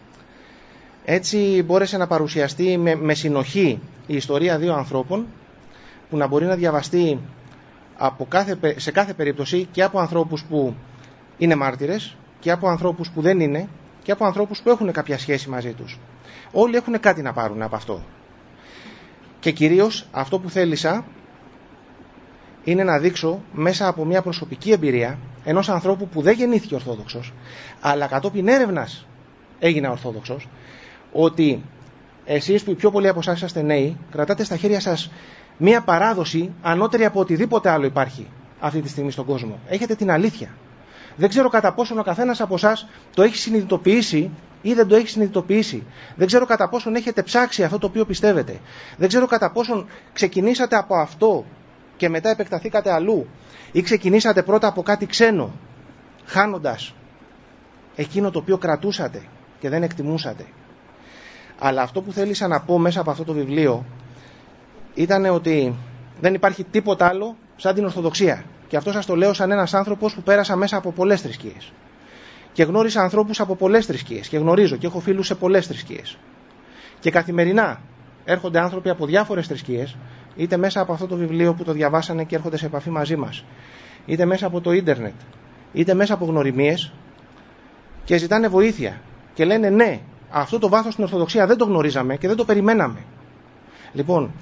Έτσι μπόρεσε να παρουσιαστεί με συνοχή η ιστορία δύο ανθρώπων που να μπορεί να διαβαστεί σε κάθε περίπτωση και από ανθρώπους που είναι μάρτυρες και από ανθρώπους που δεν είναι και από ανθρώπους που έχουν κάποια σχέση μαζί τους. Όλοι έχουν κάτι να πάρουν από αυτό. Και κυρίως αυτό που θέλησα είναι να δείξω μέσα από μια προσωπική εμπειρία ενός ανθρώπου που δεν γεννήθηκε Ορθόδοξος, αλλά κατόπιν έρευνας έγινε Ορθόδοξος, ότι εσείς που οι πιο πολλοί από εσάς είσαστε νέοι, κρατάτε στα χέρια σας μία παράδοση ανώτερη από οτιδήποτε άλλο υπάρχει αυτή τη στιγμή στον κόσμο. Έχετε την αλήθεια. Δεν ξέρω κατά πόσον ο καθένας από εσάς το έχει συνειδητοποιήσει ή δεν το έχει συνειδητοποιήσει. Δεν ξέρω κατά πόσον έχετε ψάξει αυτό το οποίο πιστεύετε. Δεν ξέρω κατά πόσον ξεκινήσατε από αυτό και μετά επεκταθήκατε αλλού, ή ξεκινήσατε πρώτα από κάτι ξένο, χάνοντας εκείνο το οποίο κρατούσατε και δεν εκτιμούσατε. Αλλά αυτό που θέλησα να πω μέσα από αυτό το βιβλίο ήταν ότι δεν υπάρχει τίποτα άλλο σαν την Ορθοδοξία. Και αυτό σας το λέω σαν ένας άνθρωπος που πέρασα μέσα από πολλές θρησκείες. Και γνώρισα ανθρώπους από πολλές θρησκείες. Και γνωρίζω και έχω φίλους σε πολλές θρησκείες. Και καθημερινά έρχονται άνθρωποι από διάφορες θρησκείες, είτε μέσα από αυτό το βιβλίο που το διαβάσανε και έρχονται σε επαφή μαζί μας, είτε μέσα από το ίντερνετ, είτε μέσα από γνωριμίες, και ζητάνε βοήθεια. Και λένε ναι, αυτό το βάθος στην Ορθοδοξία δεν το γνωρίζαμε και δεν το περιμέναμε. Λοιπόν,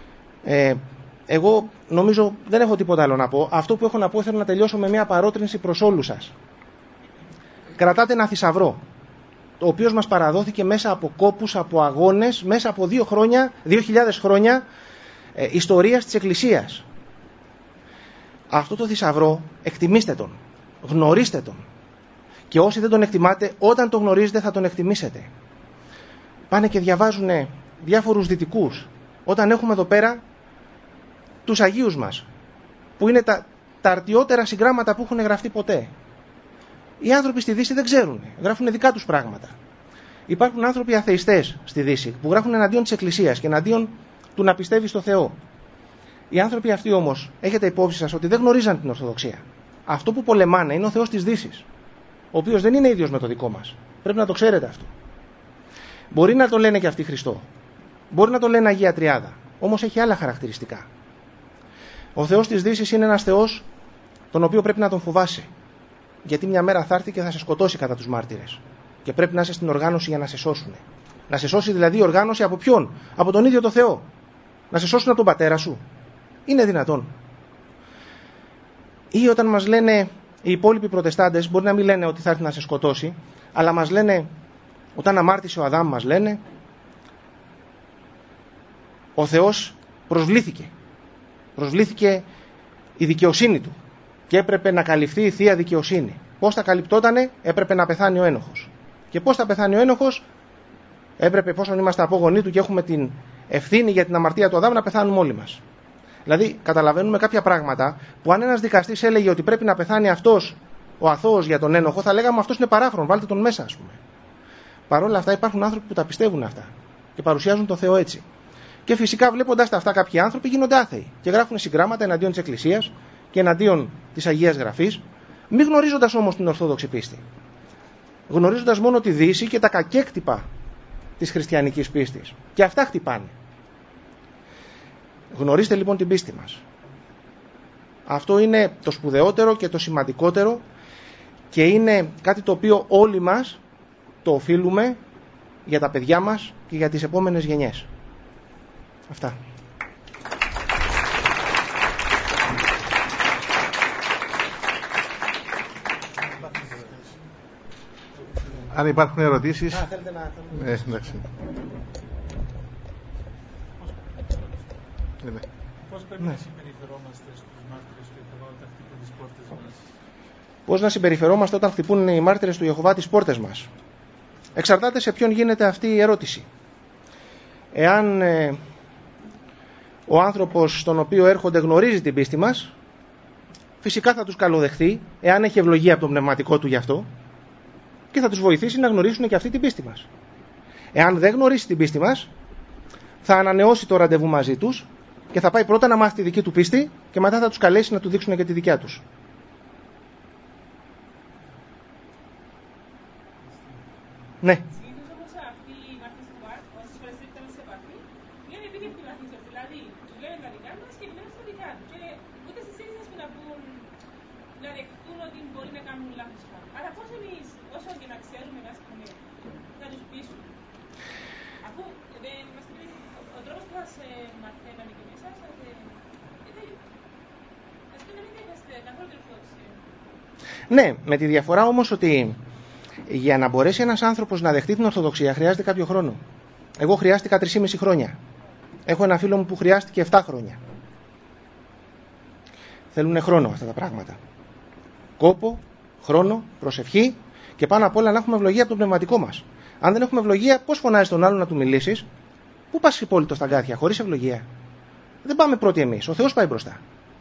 εγώ νομίζω δεν έχω τίποτα άλλο να πω. Αυτό που έχω να πω θέλω να τελειώσω με μια παρότρινση προς όλους σας. Κρατάτε ένα θησαυρό, ο οποίος μας παραδόθηκε μέσα από κόπους, από αγώνες, μέσα από 2.000 χρόνια ιστορίας της Εκκλησίας. Αυτό το θησαυρό εκτιμήστε τον, γνωρίστε τον. Και όσοι δεν τον εκτιμάτε, όταν τον γνωρίζετε θα τον εκτιμήσετε. Πάνε και διαβάζουν διάφορους δυτικούς. Όταν έχουμε εδώ πέρα τους Αγίους μας, που είναι τα αρτιότερα συγγράμματα που έχουν γραφτεί ποτέ. Οι άνθρωποι στη Δύση δεν ξέρουν, γράφουν δικά τους πράγματα. Υπάρχουν άνθρωποι αθεϊστές στη Δύση που γράφουν εναντίον της Εκκλησίας και εναντίον του να πιστεύει στο Θεό. Οι άνθρωποι αυτοί όμως, έχετε υπόψη σας ότι δεν γνωρίζαν την Ορθοδοξία. Αυτό που πολεμάνε είναι ο Θεός της Δύσης, ο οποίος δεν είναι ίδιος με το δικό μας. Πρέπει να το ξέρετε αυτό. Μπορεί να το λένε και αυτοί Χριστό, μπορεί να το λένε Αγία Τριάδα, όμως έχει άλλα χαρακτηριστικά. Ο Θεός της Δύσης είναι ένας Θεός τον οποίο πρέπει να τον φοβάσαι. Γιατί μια μέρα θα έρθει και θα σε σκοτώσει κατά τους μάρτυρες. Και πρέπει να είσαι στην οργάνωση για να σε σώσουν. Να σε σώσει δηλαδή η οργάνωση από ποιον? Από τον ίδιο το Θεό. Να σε σώσουν από τον πατέρα σου. Είναι δυνατόν? Ή όταν μας λένε οι υπόλοιποι προτεστάντες, μπορεί να μην λένε ότι θα έρθει να σε σκοτώσει, αλλά μας λένε, όταν αμάρτησε ο Αδάμ, μας λένε, ο Θεός προσβλήθηκε. Προσβλήθηκε η δικαιοσύνη του και έπρεπε να καλυφθεί η θεία δικαιοσύνη. Πώς θα καλυπτότανε? Έπρεπε να πεθάνει ο ένοχος. Και πώς θα πεθάνει ο ένοχος? Έπρεπε, εφόσον είμαστε απόγονοί του και έχουμε την ευθύνη για την αμαρτία του Αδάμ, να πεθάνουμε όλοι μας. Δηλαδή, καταλαβαίνουμε κάποια πράγματα που αν ένας δικαστής έλεγε ότι πρέπει να πεθάνει αυτός ο αθώος για τον ένοχο, θα λέγαμε αυτός είναι παράφρον, βάλτε τον μέσα, ας πούμε. Παρ' όλα αυτά, υπάρχουν άνθρωποι που τα πιστεύουν αυτά και παρουσιάζουν τον Θεό έτσι. Και φυσικά, βλέποντας τα αυτά, κάποιοι άνθρωποι γίνονται άθεοι και γράφουν συγγράμματα εναντίον της Εκκλησίας και εναντίον της Αγίας Γραφής, μη γνωρίζοντας όμως την Ορθόδοξη πίστη. Γνωρίζοντας μόνο τη Δύση και τα κακέκτυπα της χριστιανικής πίστης. Και αυτά χτυπάνε. Γνωρίστε λοιπόν την πίστη μας. Αυτό είναι το σπουδαιότερο και το σημαντικότερο και είναι κάτι το οποίο όλοι μας το οφείλουμε για τα παιδιά μας και για τις επόμενες γενιές. Αυτά. Αν υπάρχουν ερωτήσεις... Θέλετε να... εντάξει. Πώς πρέπει να συμπεριφερόμαστε στους μάρτυρες του Ιεχωβά όταν χτυπούν τις πόρτες μας? Πώς να συμπεριφερόμαστε όταν χτυπούν οι μάρτυρες του Ιεχωβά τις πόρτες μας? Εξαρτάται σε ποιον γίνεται αυτή η ερώτηση. Εάν ο άνθρωπος στον οποίο έρχονται γνωρίζει την πίστη μας, φυσικά θα τους καλοδεχθεί, εάν έχει ευλογία από το πνευματικό του γι' αυτό, και θα τους βοηθήσει να γνωρίσουν και αυτή την πίστη μας. Εάν δεν γνωρίσει την πίστη μας, θα ανανεώσει το ραντεβού μαζί τους και θα πάει πρώτα να μάθει τη δική του πίστη και μετά θα τους καλέσει να του δείξουν και τη δικιά τους. Ναι. Συνήθως όμως αυτοί οι μαθητές του ΒΑΡ, όσες φορές ήρθαμε σε επαφή, λένε επίκαιπτοι μαθητές. Δηλαδή, τους λένε τα δικά μας και μένουν στα δικά τους. Και ούτε στις ίδιες που να δεχτούν ότι μπορεί να κάνουν λάθος πράγματα. Άρα πώς εμείς, όσο και να ξέρουμε να τους πείσουμε. Αφού ο τρόπος που σας μαθαίναμε και μέσα σας, ας πούμε να μην δέχεστε καθόλου την Ορθόδοξη. Ναι, με τη διαφορά όμως ότι για να μπορέσει ένας άνθρωπος να δεχτεί την Ορθοδοξία χρειάζεται κάποιο χρόνο. Εγώ χρειάστηκα 3,5 χρόνια. Έχω ένα φίλο μου που χρειάστηκε 7 χρόνια. Θέλουν χρόνο αυτά τα πράγματα. Κόπο, χρόνο, προσευχή και πάνω απ' όλα να έχουμε ευλογία από το πνευματικό μας. Αν δεν έχουμε ευλογία, πώς φωνάζεις τον άλλον να του μιλήσεις? Πού πας υπόλοιπο στα γκάθια, χωρίς ευλογία? Δεν πάμε πρώτοι εμείς, ο Θεός πάει μπροστά.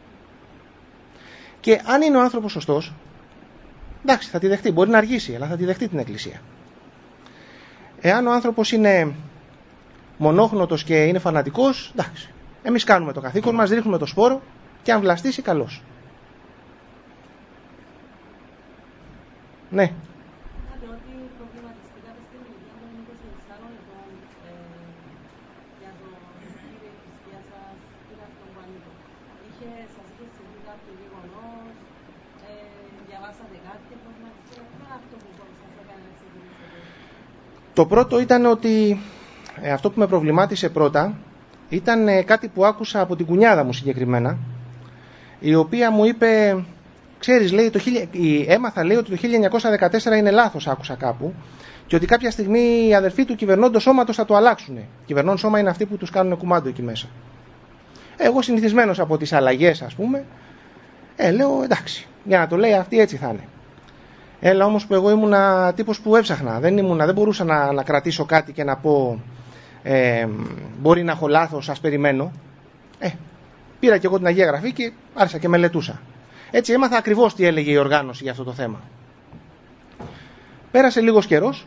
Και αν είναι ο άνθρωπος σωστός, εντάξει, θα τη δεχτεί. Μπορεί να αργήσει, αλλά θα τη δεχτεί την Εκκλησία. Εάν ο άνθρωπος είναι μονόχνοτος και είναι φανατικός, εντάξει, εμείς κάνουμε το καθήκον μας, ρίχνουμε το σπόρο και αν βλαστήσει, καλώς. Ναι. Το πρώτο ήταν ότι αυτό που με προβλημάτισε πρώτα ήταν κάτι που άκουσα από την κουνιάδα μου συγκεκριμένα, η οποία μου είπε, ξέρεις, λέει, έμαθα, λέει, ότι το 1914 είναι λάθος, άκουσα κάπου, και ότι κάποια στιγμή οι αδερφοί του κυβερνώντος σώματος θα το αλλάξουν. Κυβερνών σώμα είναι αυτοί που τους κάνουν κουμάντο εκεί μέσα. Εγώ συνηθισμένος από τις αλλαγές, ας πούμε, λέω εντάξει, για να το λέει αυτή έτσι θα είναι. Έλα όμως που εγώ ήμουνα τύπος που έψαχνα, δεν μπορούσα να κρατήσω κάτι και να πω μπορεί να έχω λάθος, σας περιμένω. Πήρα και εγώ την Αγία Γραφή και άρχισα και μελετούσα. Έτσι έμαθα ακριβώς τι έλεγε η οργάνωση για αυτό το θέμα. Πέρασε λίγος καιρός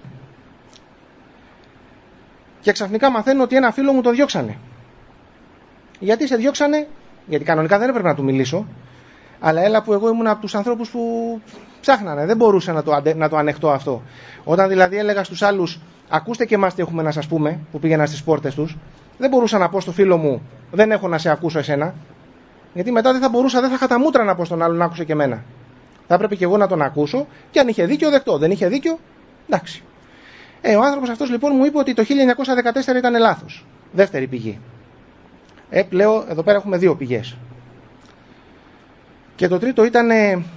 και ξαφνικά μαθαίνω ότι ένα φίλο μου το διώξανε. Γιατί σε διώξανε? Γιατί κανονικά δεν έπρεπε να του μιλήσω, αλλά έλα που εγώ ήμουν από τους ανθρώπους που ψάχνανε, δεν μπορούσα να το ανεχτώ αυτό. Όταν δηλαδή έλεγα στους άλλους, ακούστε και εμάς τι έχουμε να σας πούμε, που πήγαινα στις πόρτες τους, δεν μπορούσα να πω στο φίλο μου, δεν έχω να σε ακούσω εσένα, γιατί μετά δεν θα είχα τα μούτρα να πω στον άλλον να άκουσε και εμένα. Θα έπρεπε και εγώ να τον ακούσω και αν είχε δίκιο, δεκτό. Δεν είχε δίκιο, εντάξει. Ο άνθρωπος αυτός λοιπόν μου είπε ότι το 1914 ήταν λάθος. Δεύτερη πηγή. Πλέον εδώ πέρα έχουμε 2 πηγές. Και το τρίτο ήταν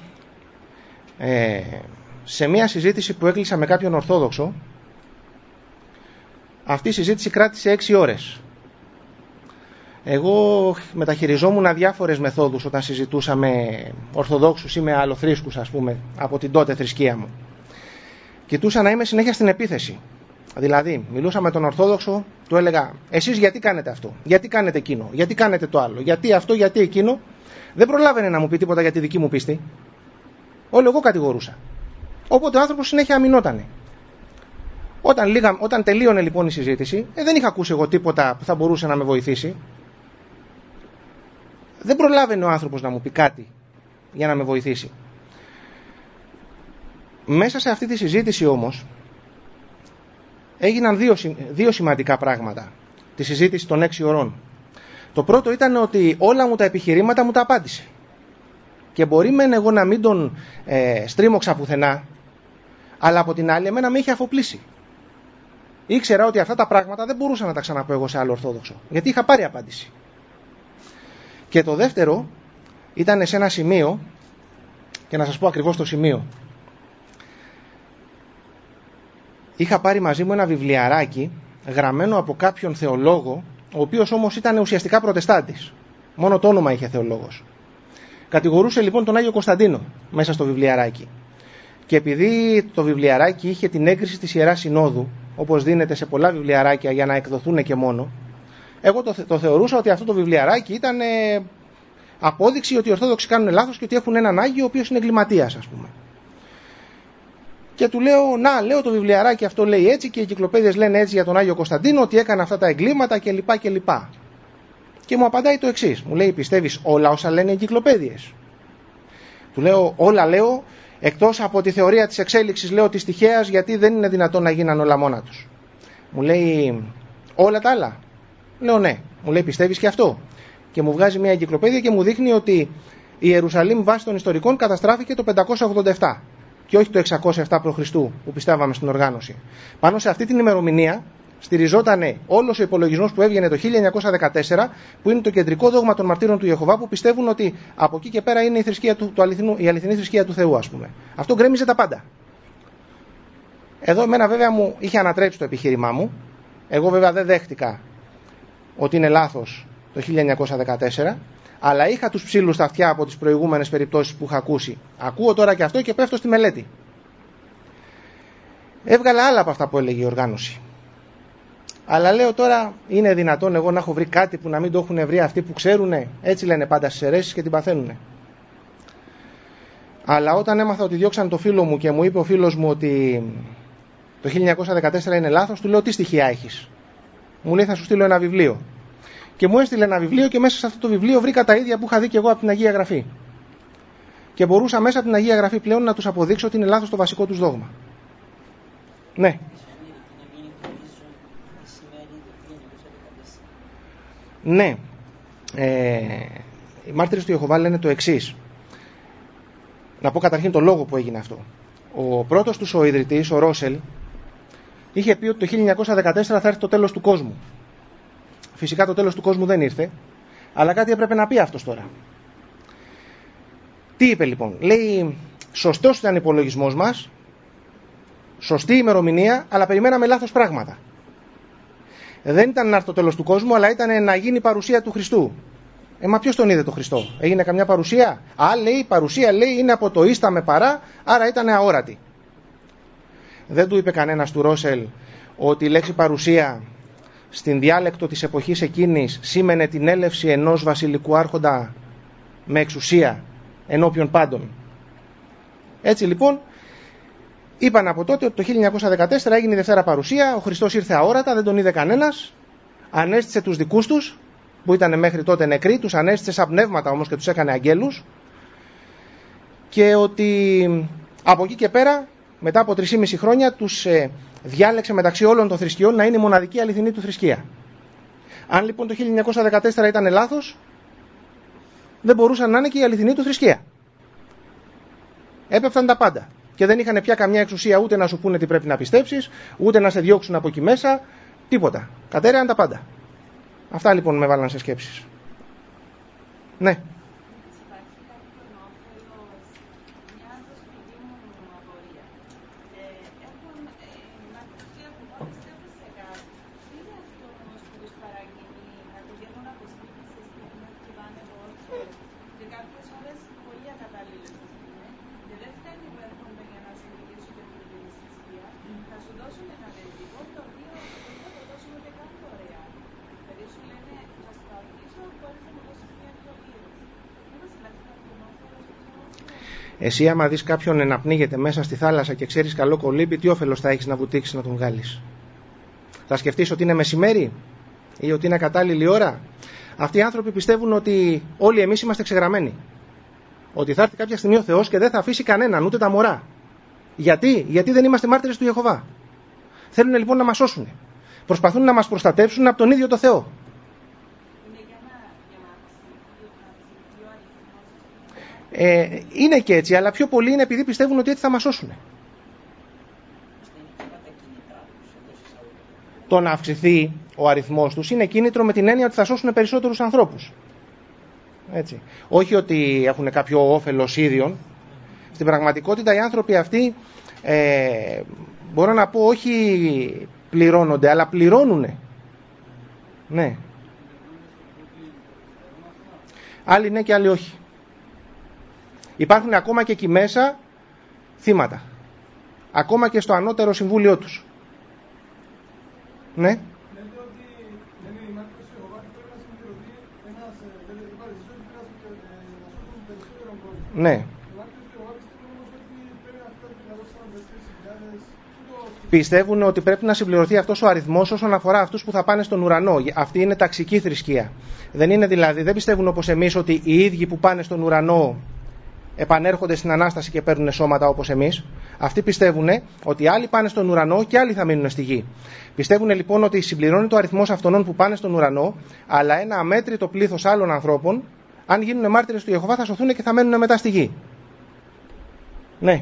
σε μια συζήτηση που έκλεισα με κάποιον Ορθόδοξο. Αυτή η συζήτηση κράτησε 6 ώρες. Εγώ μεταχειριζόμουν διάφορες μεθόδους όταν συζητούσα με Ορθοδόξους ή με αλλοθρήσκους, ας πούμε, από την τότε θρησκεία μου. Κοιτούσα να είμαι συνέχεια στην επίθεση. Δηλαδή, μιλούσα με τον Ορθόδοξο, του έλεγα, εσείς γιατί κάνετε αυτό, γιατί κάνετε εκείνο, γιατί κάνετε το άλλο, γιατί αυτό, γιατί εκείνο. Δεν προλάβαινε να μου πει τίποτα για τη δική μου πίστη. Όλο εγώ κατηγορούσα. Οπότε ο άνθρωπος συνέχεια αμυνότανε. Όταν τελείωνε λοιπόν η συζήτηση, δεν είχα ακούσει εγώ τίποτα που θα μπορούσε να με βοηθήσει. Δεν προλάβαινε ο άνθρωπος να μου πει κάτι για να με βοηθήσει. Μέσα σε αυτή τη συζήτηση όμως έγιναν δύο σημαντικά πράγματα. Τη συζήτηση των 6 ωρών. Το πρώτο ήταν ότι όλα μου τα επιχειρήματα μου τα απάντησε. Και μπορεί μεν εγώ να μην τον στρίμωξα πουθενά, αλλά από την άλλη εμένα με είχε αφοπλίσει. Ήξερα ότι αυτά τα πράγματα δεν μπορούσα να τα ξαναπώ εγώ σε άλλο Ορθόδοξο, γιατί είχα πάρει απάντηση. Και το δεύτερο ήταν σε ένα σημείο, και να σας πω ακριβώς το σημείο. Είχα πάρει μαζί μου ένα βιβλιαράκι γραμμένο από κάποιον θεολόγο, ο οποίος όμως ήταν ουσιαστικά προτεστάντης. Μόνο το όνομα είχε θεολόγος. Κατηγορούσε λοιπόν τον Άγιο Κωνσταντίνο μέσα στο βιβλιαράκι. Και επειδή το βιβλιαράκι είχε την έγκριση της Ιεράς Συνόδου, όπως δίνεται σε πολλά βιβλιαράκια για να εκδοθούν και μόνο, εγώ το θεωρούσα ότι αυτό το βιβλιαράκι ήταν απόδειξη ότι οι Ορθόδοξοι κάνουν λάθος και ότι έχουν έναν Άγιο ο οποίος είναι εγκληματίας, ας πούμε. Και του λέω, λέω το βιβλιαράκι αυτό λέει έτσι και οι κυκλοπαίδειες λένε έτσι για τον Άγιο Κωνσταντίνο, ότι έκανε αυτά τα εγκλήματα κλπ. Και μου απαντάει το εξής. Μου λέει, πιστεύεις όλα όσα λένε οι κυκλοπαίδειες? Του λέω, όλα λέω, εκτός από τη θεωρία της εξέλιξης, λέω, της τυχαίας, γιατί δεν είναι δυνατόν να γίναν όλα μόνα τους. Μου λέει, όλα τα άλλα? Λέω, ναι. Μου λέει, πιστεύεις και αυτό? Και μου βγάζει μια εγκυκλοπαίδεια και μου δείχνει ότι η Ιερουσαλήμ βάσει των ιστορικών καταστράφηκε το 587 και όχι το 607 π.Χ. που πιστεύαμε στην οργάνωση. Πάνω σε αυτή την ημερομηνία στηριζόταν όλος ο υπολογισμός που έβγαινε το 1914, που είναι το κεντρικό δόγμα των μαρτύρων του Ιεχωβά, που πιστεύουν ότι από εκεί και πέρα είναι η, θρησκεία η αληθινή θρησκεία του Θεού, ας πούμε. Αυτό γκρέμιζε τα πάντα. Εδώ εμένα βέβαια μου είχε ανατρέψει το επιχείρημά μου. Εγώ βέβαια δεν δέχτηκα ότι είναι λάθος το 1914, αλλά είχα τους ψήλους στα αυτιά από τις προηγούμενες περιπτώσεις που είχα ακούσει. Ακούω τώρα και αυτό και πέφτω στη μελέτη. Έβγαλα άλλα από αυτά που έλεγε η οργάνωση. Αλλά λέω τώρα, είναι δυνατόν εγώ να έχω βρει κάτι που να μην το έχουν βρει αυτοί που ξέρουνε? Έτσι λένε πάντα στις αιρέσεις και την παθαίνουνε. Αλλά όταν έμαθα ότι διώξαν το φίλο μου και μου είπε ο φίλος μου ότι το 1914 είναι λάθος, του λέω τι στοιχεία έχεις? Μου λέει θα σου στείλω ένα βιβλίο. Και μου έστειλε ένα βιβλίο και μέσα σε αυτό το βιβλίο βρήκα τα ίδια που είχα δει και εγώ από την Αγία Γραφή. Και μπορούσα μέσα από την Αγία Γραφή πλέον να τους αποδείξω ότι είναι λάθος το βασικό τους δόγμα. Ναι. Ναι. Οι μάρτυρες του Ιεχωβά λένε το εξής. Να πω καταρχήν το λόγο που έγινε αυτό. Ο πρώτος τους ο ιδρυτής, ο Ρόσελ, είχε πει ότι το 1914 θα έρθει το τέλος του κόσμου. Φυσικά το τέλος του κόσμου δεν ήρθε, αλλά κάτι έπρεπε να πει αυτός τώρα. Τι είπε λοιπόν? Λέει, σωστός ήταν ο υπολογισμός μας, σωστή ημερομηνία, αλλά περιμέναμε λάθος πράγματα. Δεν ήταν να έρθει το τέλος του κόσμου, αλλά ήταν να γίνει η παρουσία του Χριστού. Μα ποιος τον είδε τον Χριστό? Έγινε καμιά παρουσία? Λέει η παρουσία, λέει, είναι από το ίστα με παρά, άρα ήταν αόρατη. Δεν του είπε κανένας του Ρόσελ ότι η λέξη παρουσία στην διάλεκτο της εποχής εκείνης σήμαινε την έλευση ενός βασιλικού άρχοντα με εξουσία ενώπιον πάντων. Έτσι λοιπόν είπαν από τότε ότι το 1914 έγινε η Δευτέρα παρουσία, ο Χριστός ήρθε αόρατα, δεν τον είδε κανένας, ανέστησε τους δικούς τους που ήταν μέχρι τότε νεκροί, τους ανέστησε σαν πνεύματα όμως και τους έκανε αγγέλους, και ότι από εκεί και πέρα μετά από 3,5 χρόνια τους διάλεξε μεταξύ όλων των θρησκειών να είναι η μοναδική αληθινή του θρησκεία. Αν λοιπόν το 1914 ήταν λάθος, δεν μπορούσαν να είναι και η αληθινή του θρησκεία. Έπεφταν τα πάντα και δεν είχαν πια καμιά εξουσία ούτε να σου πούνε τι πρέπει να πιστέψεις, ούτε να σε διώξουν από εκεί μέσα, τίποτα. Κατέρεαν τα πάντα. Αυτά λοιπόν με βάλαν σε σκέψεις. Ναι. Εσύ άμα δεις κάποιον να πνίγεται μέσα στη θάλασσα και ξέρεις καλό κολύμπι, τι όφελος θα έχεις να βουτήξεις να τον βγάλεις? Θα σκεφτείς ότι είναι μεσημέρι ή ότι είναι κατάλληλη ώρα? Αυτοί οι άνθρωποι πιστεύουν ότι όλοι εμείς είμαστε ξεγραμμένοι. Ότι θα έρθει κάποια στιγμή ο Θεός και δεν θα αφήσει κανέναν, ούτε τα μωρά. Γιατί δεν είμαστε μάρτυρες του Ιεχωβά. Θέλουν λοιπόν να μας σώσουν. Προσπαθούν να μας προστατεύσουν από τον ίδιο το Θεό. Είναι και έτσι, αλλά πιο πολλοί είναι επειδή πιστεύουν ότι έτσι θα μας σώσουν. Το να αυξηθεί ο αριθμός τους είναι κίνητρο με την έννοια ότι θα σώσουν περισσότερους ανθρώπους. Έτσι. Όχι ότι έχουν κάποιο όφελος ίδιων. Στην πραγματικότητα οι άνθρωποι αυτοί μπορώ να πω όχι πληρώνονται, αλλά πληρώνουνε. Ναι. Άλλοι ναι και άλλοι όχι. Υπάρχουν ακόμα και εκεί μέσα θύματα. Ακόμα και στο ανώτερο συμβούλιο τους. Ναι. Ναι. Πιστεύουν ότι πρέπει να συμπληρωθεί αυτός ο αριθμός όσον αφορά αυτούς που θα πάνε στον ουρανό. Αυτή είναι ταξική θρησκεία. Δεν είναι δηλαδή, δεν πιστεύουν όπως εμείς ότι οι ίδιοι που πάνε στον ουρανό επανέρχονται στην Ανάσταση και παίρνουν σώματα όπως εμείς. Αυτοί πιστεύουν ότι άλλοι πάνε στον ουρανό και άλλοι θα μείνουν στη γη. Πιστεύουν λοιπόν ότι συμπληρώνει το αριθμός αυτών που πάνε στον ουρανό, αλλά ένα αμέτρητο πλήθος άλλων ανθρώπων, αν γίνουν μάρτυρες του Ιεχωβά, θα σωθούν και θα μένουν μετά στη γη. Ναι.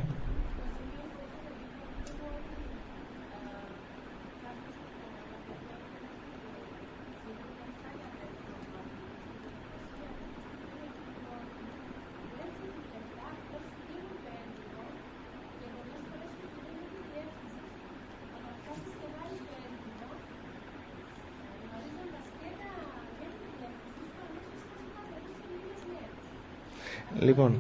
Λοιπόν.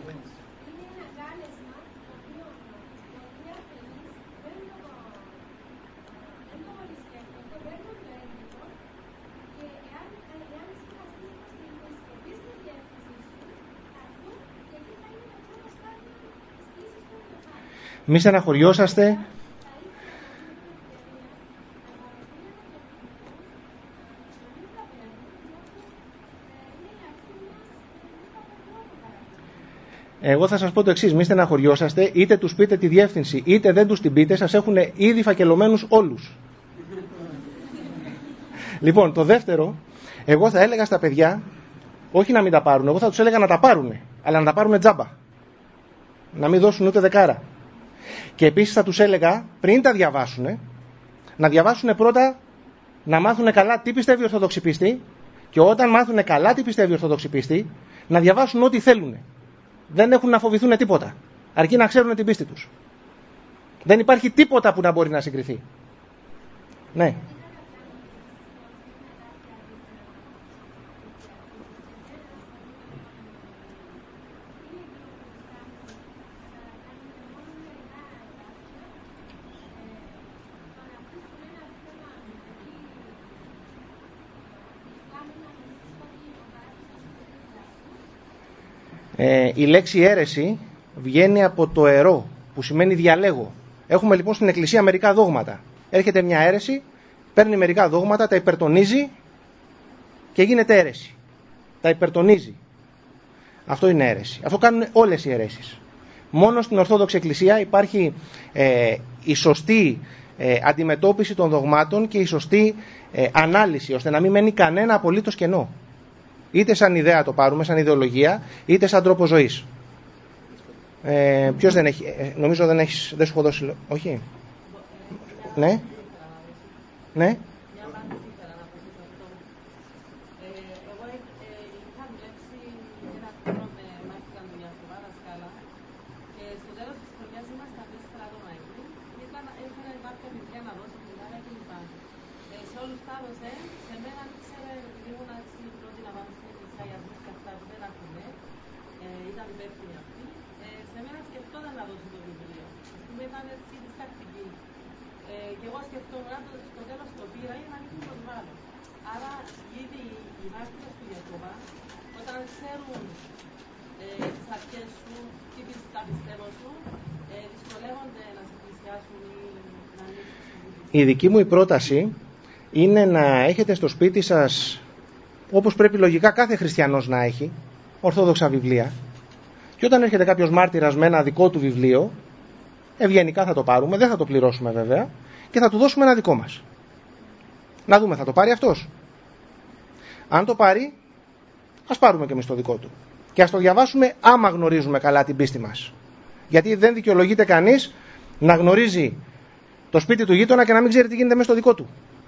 Μη στεναχωριόσαστε. Εγώ θα σας πω το εξής, μη στεναχωριόσαστε, είτε τους πείτε τη διεύθυνση, είτε δεν τους την πείτε, σας έχουν ήδη φακελωμένους όλους. Λοιπόν, το δεύτερο, εγώ θα έλεγα στα παιδιά, όχι να μην τα πάρουν, εγώ θα τους έλεγα να τα πάρουν, αλλά να τα πάρουν τζάμπα. Να μην δώσουν ούτε δεκάρα. Και επίσης θα τους έλεγα, πριν τα διαβάσουν, να διαβάσουν πρώτα, να μάθουν καλά τι πιστεύει ο Ορθόδοξη πίστη, και όταν μάθουν καλά τι πιστεύει ο Ορθόδοξη πίστη, να διαβάσουν ό,τι θέλουν. Δεν έχουν να φοβηθούν τίποτα. Αρκεί να ξέρουν την πίστη τους. Δεν υπάρχει τίποτα που να μπορεί να συγκριθεί. Ναι. Η λέξη αίρεση βγαίνει από το αιρώ, που σημαίνει διαλέγω. Έχουμε λοιπόν στην Εκκλησία μερικά δόγματα. Έρχεται μια αίρεση, παίρνει μερικά δόγματα, τα υπερτονίζει και γίνεται αίρεση. Τα υπερτονίζει. Αυτό είναι αίρεση. Αυτό κάνουν όλες οι αιρέσεις. Μόνο στην Ορθόδοξη Εκκλησία υπάρχει η σωστή αντιμετώπιση των δογμάτων και η σωστή ανάλυση, ώστε να μην μένει κανένα απολύτως κενό. Είτε σαν ιδέα το πάρουμε, σαν ιδεολογία, είτε σαν τρόπο ζωής. Ποιος δεν έχει, νομίζω δεν σου έχω δώσει, όχι. Ναι. Ναι. Και εγώ σκεφτόμουν στο τέλος το πήρα ή να μην το βάλω. Άρα ήδη οι μάρτυρες του Ιεχωβά, όταν ξέρουν τις αρχές σου, τα πιστεύω σου, δυσκολεύονται να σε πλησιάσουν ή να ανοίξουν. Η δική μου η πρόταση είναι να έχετε στο σπίτι σας, όπως πρέπει λογικά κάθε χριστιανός να έχει, ορθόδοξα βιβλία, και όταν έρχεται κάποιος μάρτυρας με ένα δικό του βιβλίο, ευγενικά θα το πάρουμε, δεν θα το πληρώσουμε βέβαια, και θα του δώσουμε ένα δικό μας. Να δούμε, θα το πάρει αυτός. Αν το πάρει, ας πάρουμε και εμείς το δικό του. Και ας το διαβάσουμε άμα γνωρίζουμε καλά την πίστη μας. Γιατί δεν δικαιολογείται κανείς να γνωρίζει το σπίτι του γείτονα και να μην ξέρει τι γίνεται μέσα στο δικό του.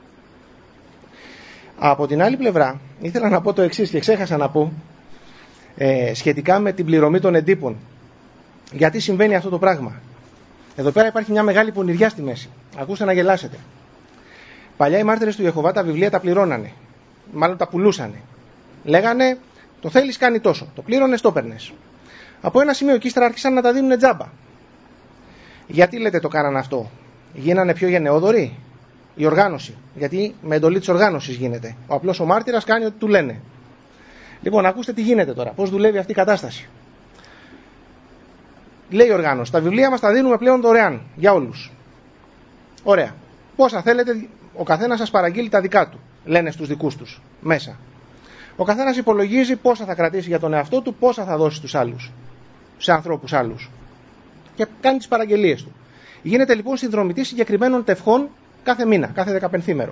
Από την άλλη πλευρά, ήθελα να πω το εξής και ξέχασα να πω, σχετικά με την πληρωμή των εντύπων. Γιατί συμβαίνει αυτό το πράγμα. Εδώ πέρα υπάρχει μια μεγάλη πονηριά στη μέση. Ακούστε να γελάσετε. Παλιά οι μάρτυρες του Ιεχωβά τα βιβλία τα πληρώνανε. Μάλλον τα πουλούσανε. Λέγανε, το θέλεις κάνει τόσο. Το πλήρωνες, το έπαιρνες. Από ένα σημείο εκεί ύστερα άρχισαν να τα δίνουν τζάμπα. Γιατί λέτε το κάνανε αυτό? Γίνανε πιο γενναιόδοροι? Η οργάνωση. Γιατί με εντολή της οργάνωσης γίνεται. Ο απλός ο μάρτυρας κάνει ό,τι του λένε. Λοιπόν, ακούστε τι γίνεται τώρα. Πώς δουλεύει αυτή η κατάσταση. Λέει η οργάνωση, τα βιβλία μας τα δίνουμε πλέον δωρεάν για όλους. Ωραία. Πόσα θέλετε, ο καθένας σας παραγγείλει τα δικά του, λένε στους δικούς τους μέσα. Ο καθένας υπολογίζει πόσα θα κρατήσει για τον εαυτό του, πόσα θα δώσει στους άλλους, σε ανθρώπους άλλους. Και κάνει τις παραγγελίες του. Γίνεται λοιπόν συνδρομητής συγκεκριμένων τευχών κάθε μήνα, κάθε 15ήμερο.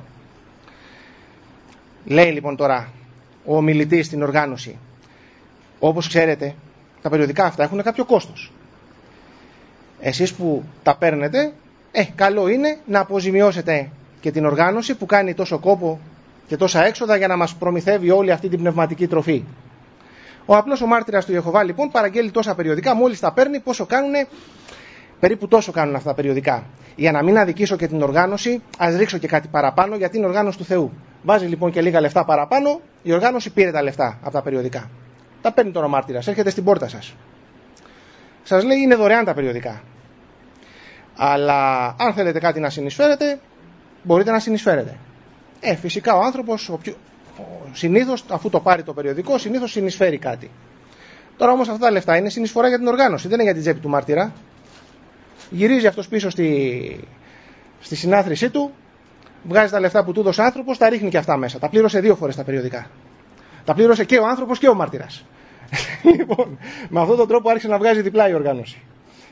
Λέει λοιπόν τώρα ο ομιλητής στην οργάνωση, όπως ξέρετε, τα περιοδικά αυτά έχουν κάποιο κόστος. Εσείς που τα παίρνετε, καλό είναι να αποζημιώσετε και την οργάνωση που κάνει τόσο κόπο και τόσα έξοδα για να μας προμηθεύει όλη αυτή την πνευματική τροφή. Ο απλός ο μάρτυρας του Ιεχωβά λοιπόν παραγγέλει τόσα περιοδικά, μόλις τα παίρνει, πόσο κάνουνε, περίπου τόσο κάνουν αυτά τα περιοδικά. Για να μην αδικήσω και την οργάνωση, ας ρίξω και κάτι παραπάνω, γιατί είναι οργάνωση του Θεού. Βάζει λοιπόν και λίγα λεφτά παραπάνω, η οργάνωση πήρε τα λεφτά από τα περιοδικά. Τα παίρνει τώρα ο μάρτυρας, έρχεται στην πόρτα σας. Σας λέει είναι δωρεάν τα περιοδικά. Αλλά αν θέλετε κάτι να συνεισφέρετε, μπορείτε να συνεισφέρετε. Φυσικά ο άνθρωπος συνήθως, αφού το πάρει το περιοδικό, συνήθως συνεισφέρει κάτι. Τώρα όμως αυτά τα λεφτά είναι συνεισφορά για την οργάνωση, δεν είναι για την τσέπη του μάρτυρα. Γυρίζει αυτός πίσω στη συνάθρησή του, βγάζει τα λεφτά που του έδωσε ο άνθρωπος, τα ρίχνει και αυτά μέσα. Τα πλήρωσε 2 φορές τα περιοδικά. Τα πλήρωσε και ο άνθρωπος και ο μάρτυρας. Λοιπόν, με αυτόν τον τρόπο άρχισε να βγάζει διπλά η οργάνωση.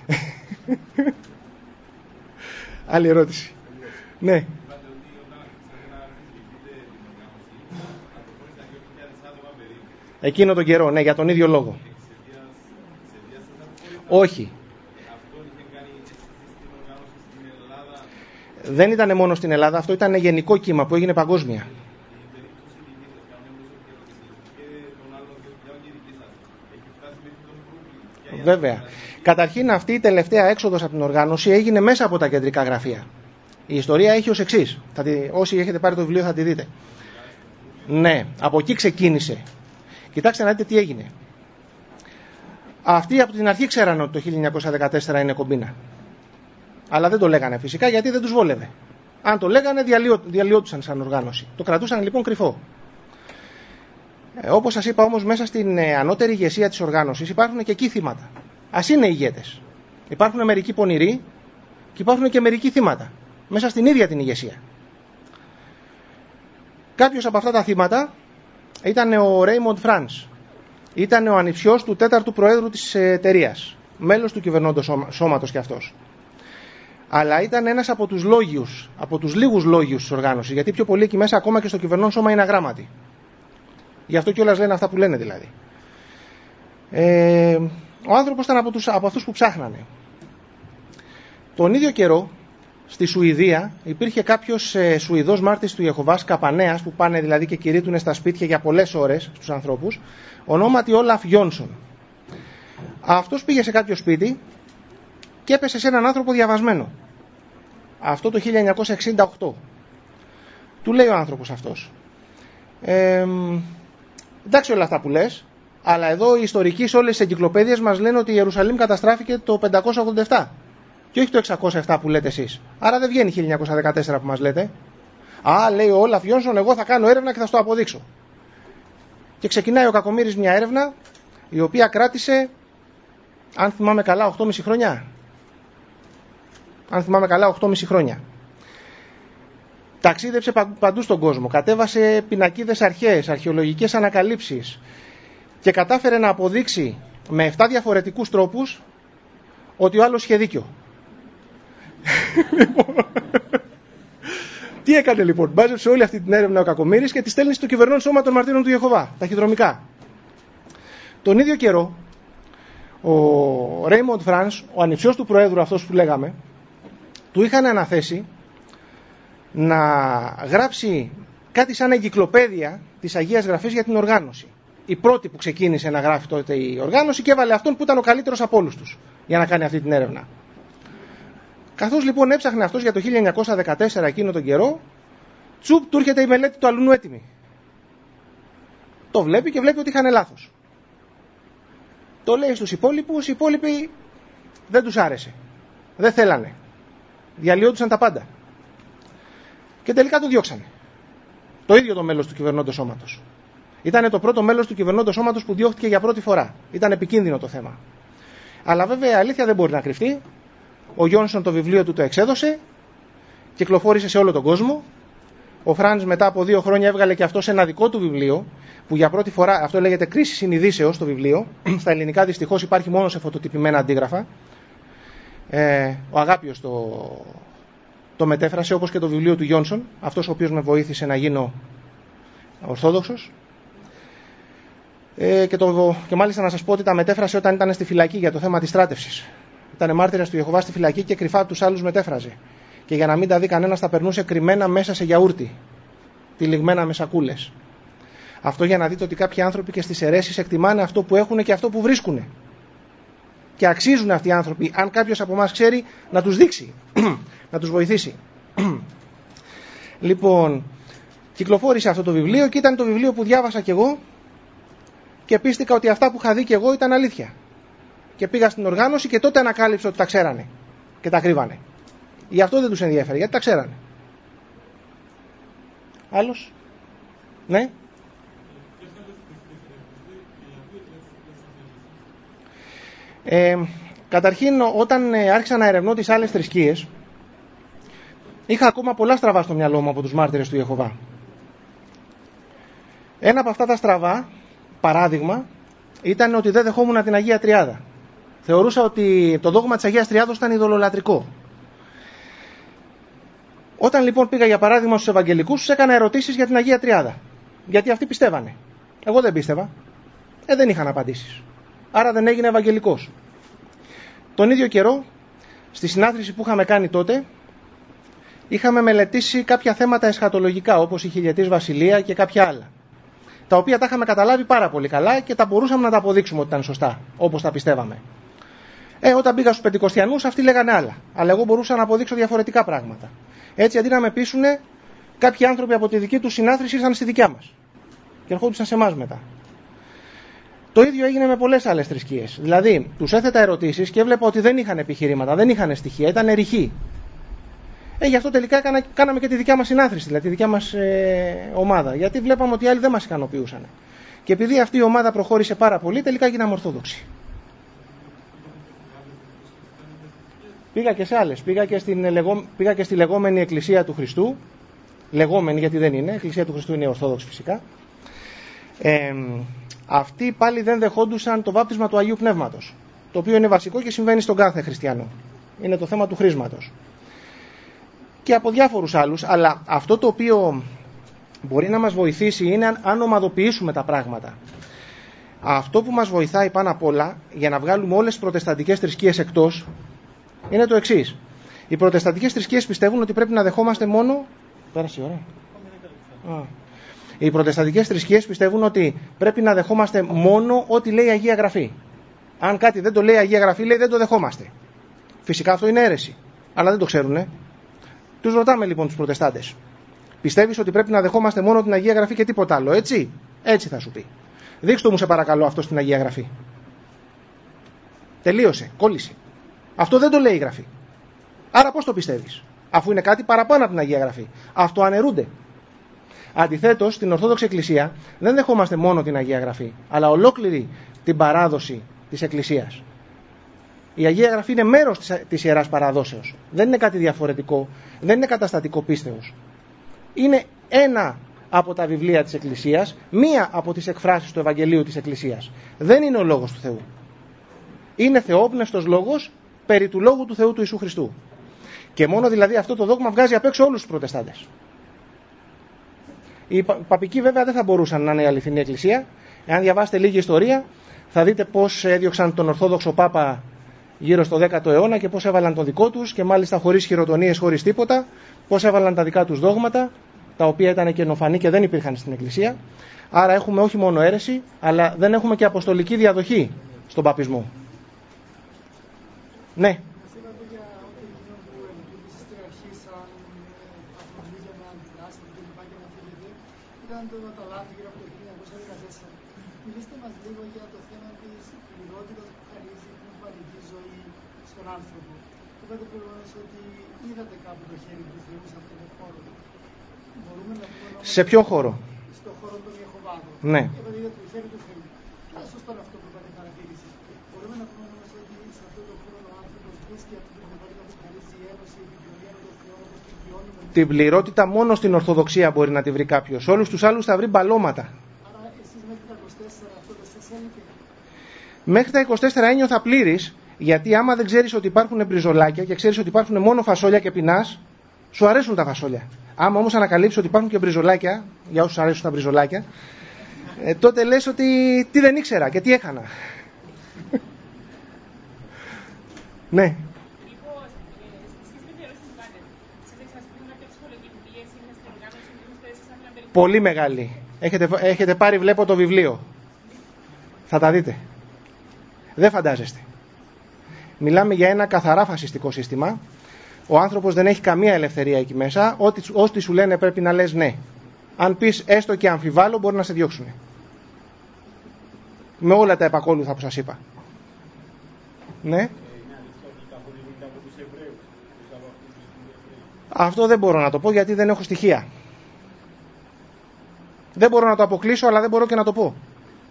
Άλλη ερώτηση. Ναι. Εκείνο τον καιρό, ναι, για τον ίδιο λόγο. Όχι. Δεν ήταν μόνο στην Ελλάδα, αυτό ήταν γενικό κύμα που έγινε παγκόσμια. Βέβαια. Καταρχήν αυτή η τελευταία έξοδος από την οργάνωση έγινε μέσα από τα κεντρικά γραφεία. Η ιστορία έχει ως εξής. Όσοι έχετε πάρει το βιβλίο θα τη δείτε. Ναι, από εκεί ξεκίνησε. Κοιτάξτε να δείτε τι έγινε. Αυτοί από την αρχή ξέραν ότι το 1914 είναι κομπίνα. Αλλά δεν το λέγανε φυσικά γιατί δεν τους βόλευε. Αν το λέγανε διαλυόντουσαν σαν οργάνωση. Το κρατούσαν λοιπόν κρυφό. Όπως σας είπα όμως μέσα στην ανώτερη ηγεσία της οργάνωσης υπάρχουν και εκεί θύματα. Ας είναι ηγέτες. Υπάρχουν μερικοί πονηροί και υπάρχουν και μερικοί θύματα. Μέσα στην ίδια την ηγεσία. Κάποιος από αυτά τα θύματα ήταν ο Raymond Franz. Ήταν ο ανιψιός του 4ου Προέδρου της εταιρείας. Μέλος του κυβερνώντος σώματος κι αυτός. Αλλά ήταν ένας από τους λόγιους, από τους λίγους λόγιους της οργάνωσης. Γιατί πιο πολλοί εκεί μέσα ακόμα και στο κυβερνών σώμα είναι αγράμματοι. Γι' αυτό κιόλας λένε αυτά που λένε δηλαδή. Ο άνθρωπος ήταν από αυτούς που ψάχνανε. Τον ίδιο καιρό στη Σουηδία υπήρχε κάποιος Σουηδός μάρτυρης του Ιεχωβάς, καπανέας, που πάνε δηλαδή και κηρύττουνε στα σπίτια για πολλές ώρες στους ανθρώπους, ονόματι Όλαφ Γιόνσον. Αυτός πήγε σε κάποιο σπίτι και έπεσε σε έναν άνθρωπο διαβασμένο. Αυτό το 1968. Του λέει ο άνθρωπος αυτός, εντάξει όλα αυτά που λες, αλλά εδώ οι ιστορικοί σε όλες τις εγκυκλοπαίδειες μας λένε ότι η Ιερουσαλήμ καταστράφηκε το 587 και όχι το 607 που λέτε εσείς. Άρα δεν βγαίνει 1914 που μας λέτε. Α, λέει ο Όλαφ Γιόνσον, εγώ θα κάνω έρευνα και θα στο αποδείξω. Και ξεκινάει ο Κακομοίρης μια έρευνα η οποία κράτησε, αν θυμάμαι καλά, 8,5 χρόνια. Αν θυμάμαι καλά, 8,5 χρόνια. Ταξίδεψε παντού στον κόσμο, κατέβασε πινακίδες αρχαίες, αρχαιολογικές ανακαλύψεις και κατάφερε να αποδείξει με 7 διαφορετικούς τρόπους ότι ο άλλος είχε δίκιο. Τι έκανε λοιπόν? Μπάζεψε όλη αυτή την έρευνα ο Κακομοίρης και τη στέλνει στο κυβερνών σώμα των μαρτύρων του Ιεχωβά, ταχυδρομικά. Τον ίδιο καιρό, ο Raymond Franz, ο ανιψιός του Προέδρου αυτός που λέγαμε, του είχαν αναθέσει να γράψει κάτι σαν εγκυκλοπαίδεια της Αγίας Γραφής για την οργάνωση. Η πρώτη που ξεκίνησε να γράφει τότε η οργάνωση και έβαλε αυτόν που ήταν ο καλύτερος από όλους τους για να κάνει αυτή την έρευνα. Καθώς λοιπόν έψαχνε αυτός για το 1914 εκείνο τον καιρό, τσουπ, του έρχεται η μελέτη του αλουνού έτοιμη. Το βλέπει και βλέπει ότι είχαν λάθος. Το λέει στους υπόλοιπους, οι υπόλοιποι δεν τους άρεσε. Δεν θέλανε. Διαλυόντουσαν τα πάντα. Και τελικά το διώξανε. Το ίδιο το μέλος του κυβερνώντος σώματος. Ήταν το πρώτο μέλος του κυβερνώντος σώματος που διώχτηκε για πρώτη φορά. Ήταν επικίνδυνο το θέμα. Αλλά βέβαια η αλήθεια δεν μπορεί να κρυφτεί. Ο Γιόνσον το βιβλίο του το εξέδωσε, κυκλοφόρησε σε όλο τον κόσμο. Ο Φραντς μετά από 2 χρόνια έβγαλε και αυτό ένα δικό του βιβλίο, που για πρώτη φορά, αυτό λέγεται Κρίση Συνειδήσεως το βιβλίο. Στα ελληνικά δυστυχώς υπάρχει μόνο σε φωτοτυπημένα αντίγραφα. Ο Αγάπιος το μετέφρασε, όπως και το βιβλίο του Γιόνσον, αυτός ο οποίος με βοήθησε να γίνω ορθόδοξος. Και μάλιστα να σας πω ότι τα μετέφρασε όταν ήταν στη φυλακή για το θέμα της στράτευσης. Ήταν μάρτυρας του Ιεχωβά στη φυλακή και κρυφά από τους άλλους μετέφραζε. Και για να μην τα δει κανένας τα περνούσε κρυμμένα μέσα σε γιαούρτι, τυλιγμένα με σακούλες. Αυτό για να δείτε ότι κάποιοι άνθρωποι και στις αιρέσεις εκτιμάνε αυτό που έχουν και αυτό που βρίσκουν. Και αξίζουν αυτοί οι άνθρωποι, αν κάποιος από εμάς ξέρει, να τους δείξει, να τους βοηθήσει. Λοιπόν, κυκλοφόρησε αυτό το βιβλίο και ήταν το βιβλίο που διάβασα κι εγώ και πίστηκα ότι αυτά που είχα δει και εγώ ήταν αλήθεια. Και πήγα στην οργάνωση και τότε ανακάλυψα ότι τα ξέρανε και τα κρύβανε. Γι' αυτό δεν τους ενδιαφέρει, γιατί τα ξέρανε. Άλλος? Ναι. Καταρχήν, όταν άρχισα να ερευνώ τις άλλες θρησκείες, είχα ακόμα πολλά στραβά στο μυαλό μου από τους μάρτυρες του Ιεχωβά. Ένα από αυτά τα στραβά, παράδειγμα, ήταν ότι δεν δεχόμουν την Αγία Τριάδα. Θεωρούσα ότι το δόγμα της Αγίας Τριάδος ήταν ειδωλολατρικό. Όταν λοιπόν πήγα για παράδειγμα στους Ευαγγελικούς, τους έκανα ερωτήσεις για την Αγία Τριάδα. Γιατί αυτοί πιστεύανε. Εγώ δεν πίστευα. Δεν είχαν απαντήσεις. Άρα δεν έγινε Ευαγγελικός. Τον ίδιο καιρό, στη συνάθρηση που είχαμε κάνει τότε, είχαμε μελετήσει κάποια θέματα εσχατολογικά, όπως η Χιλιετής Βασιλεία και κάποια άλλα. Τα οποία τα είχαμε καταλάβει πάρα πολύ καλά και τα μπορούσαμε να τα αποδείξουμε ότι ήταν σωστά, όπως τα πιστεύαμε. Όταν πήγα στους Πεντηκοστιανούς, αυτοί λέγανε άλλα. Αλλά εγώ μπορούσα να αποδείξω διαφορετικά πράγματα. Έτσι, αντί να με πείσουν, κάποιοι άνθρωποι από τη δική τους συνάθρηση ήρθαν στη δικιά μας και ερχόντουσαν σε εμάς μετά. Το ίδιο έγινε με πολλές άλλες θρησκείες. Δηλαδή, τους έθετα ερωτήσεις και έβλεπα ότι δεν είχαν επιχειρήματα, δεν είχαν στοιχεία, ήταν ρηχοί. Γι' αυτό τελικά κάναμε και τη δικιά μας συνάθρηση, δηλαδή τη δικιά μας ομάδα. Γιατί βλέπαμε ότι οι άλλοι δεν μας ικανοποιούσαν. Και επειδή αυτή η ομάδα προχώρησε πάρα πολύ, τελικά γίναμε Ορθόδοξοι. Πήγα και σε άλλες. Πήγα και στη λεγόμενη Εκκλησία του Χριστού. Λεγόμενη, γιατί δεν είναι. Η Εκκλησία του Χριστού είναι Ορθόδοξη φυσικά. Αυτοί πάλι δεν δεχόντουσαν το βάπτισμα του Αγίου Πνεύματος. Το οποίο είναι βασικό και συμβαίνει στον κάθε χριστιανό. Είναι το θέμα του χρίσματος. Και από διάφορους άλλους. Αλλά αυτό το οποίο μπορεί να μας βοηθήσει είναι αν ομαδοποιήσουμε τα πράγματα. Αυτό που μας βοηθάει πάνω απ' όλα για να βγάλουμε όλες τις προτεσταντικές θρησκείες εκτός είναι το εξής. Οι προτεσταντικές θρησκείες πιστεύουν ότι πρέπει να δεχόμαστε μόνο. Πέρασε η ώρα. Οι προτεσταντικές θρησκείες πιστεύουν ότι πρέπει να δεχόμαστε μόνο ό,τι λέει η Αγία Γραφή. Αν κάτι δεν το λέει η Αγία Γραφή, λέει δεν το δεχόμαστε. Φυσικά αυτό είναι αίρεση. Αλλά δεν το ξέρουνε. Τους ρωτάμε λοιπόν τους προτεστάντες. Πιστεύεις ότι πρέπει να δεχόμαστε μόνο την Αγία Γραφή και τίποτα άλλο, έτσι? Έτσι θα σου πει. Δείξτε μου σε παρακαλώ αυτό στην Αγία Γραφή. Τελείωσε, κόλλησε. Αυτό δεν το λέει η Γραφή. Άρα πώς το πιστεύεις? Αφού είναι κάτι παραπάνω από την Αγία Γραφή. Αυτό αναιρούνται. Αντιθέτως, στην Ορθόδοξη Εκκλησία δεν δεχόμαστε μόνο την Αγία Γραφή, αλλά ολόκληρη την παράδοση της Εκκλησίας. Η Αγία Γραφή είναι μέρος της Ιεράς Παραδόσεως. Δεν είναι κάτι διαφορετικό, δεν είναι καταστατικό πίστεως. Είναι ένα από τα βιβλία της Εκκλησίας, μία από τις εκφράσεις του Ευαγγελίου της Εκκλησίας. Δεν είναι ο Λόγος του Θεού. Είναι θεόπνευστος λόγος περί του Λόγου του Θεού του Ιησού Χριστού. Και μόνο δηλαδή αυτό το δόγμα βγάζει απ' έξω όλους τους προτεστάντες. Οι παπικοί βέβαια δεν θα μπορούσαν να είναι η αληθινή Εκκλησία. Εάν διαβάσετε λίγη ιστορία, θα δείτε πώς έδιωξαν τον Ορθόδοξο Πάπα γύρω στο 10ο αιώνα και πώς έβαλαν το δικό τους και μάλιστα χωρίς χειροτονίες, χωρίς τίποτα, πώς έβαλαν τα δικά τους δόγματα, τα οποία ήταν καινοφανή και δεν υπήρχαν στην Εκκλησία. Άρα έχουμε όχι μόνο αίρεση, αλλά δεν έχουμε και αποστολική διαδοχή στον παπισμό. Ναι. Μιλήστε μας λίγο για το θέμα της πληρότητας που χαρίζει την πνευματική ζωή στον άνθρωπο. Είπατε προηγουμένως ότι είδατε κάπου το χέρι του Θεού σε αυτόν τον χώρο. Μπορούμε να πούμε σε ποιο χώρο? Στον χώρο των Ιεχωβάδων. Ναι. Είπατε για το χέρι του Θεού. Είναι σωστό αυτό που είπατε παρατήρηση. Μπορούμε να πούμε όμως ότι σε αυτόν τον χώρο ο άνθρωπος βρίσκει αυτή την πληρότητα που χαρίζει η ένωση, η επικοινωνία με τον Θεό, όπως την βιώνουμε. Την πληρότητα μόνο στην Ορθοδοξία μπορεί να τη βρει κάποιος. Όλους τους άλλους θα βρει μπαλώματα. Μέχρι τα 24 ένιωθα πλήρης, γιατί άμα δεν ξέρεις ότι υπάρχουν μπριζολάκια και ξέρεις ότι υπάρχουν μόνο φασόλια και πεινάς, σου αρέσουν τα φασόλια. Άμα όμως ανακαλύψεις ότι υπάρχουν και μπριζολάκια, για όσους αρέσουν τα μπριζολάκια, τότε λες ότι τι δεν ήξερα και τι έχανα. Ναι. Πολύ μεγάλη. Έχετε πάρει, βλέπω το βιβλίο. Θα τα δείτε. Δεν φαντάζεστε. Μιλάμε για ένα καθαρά φασιστικό σύστημα. Ο άνθρωπος δεν έχει καμία ελευθερία εκεί μέσα. Ό,τι σου λένε πρέπει να λες ναι. Αν πεις έστω και αμφιβάλλω, μπορεί να σε διώξουν. με όλα τα επακόλουθα που σας είπα. Ναι. Αυτό δεν μπορώ να το πω γιατί δεν έχω στοιχεία. Δεν μπορώ να το αποκλείσω, αλλά δεν μπορώ και να το πω.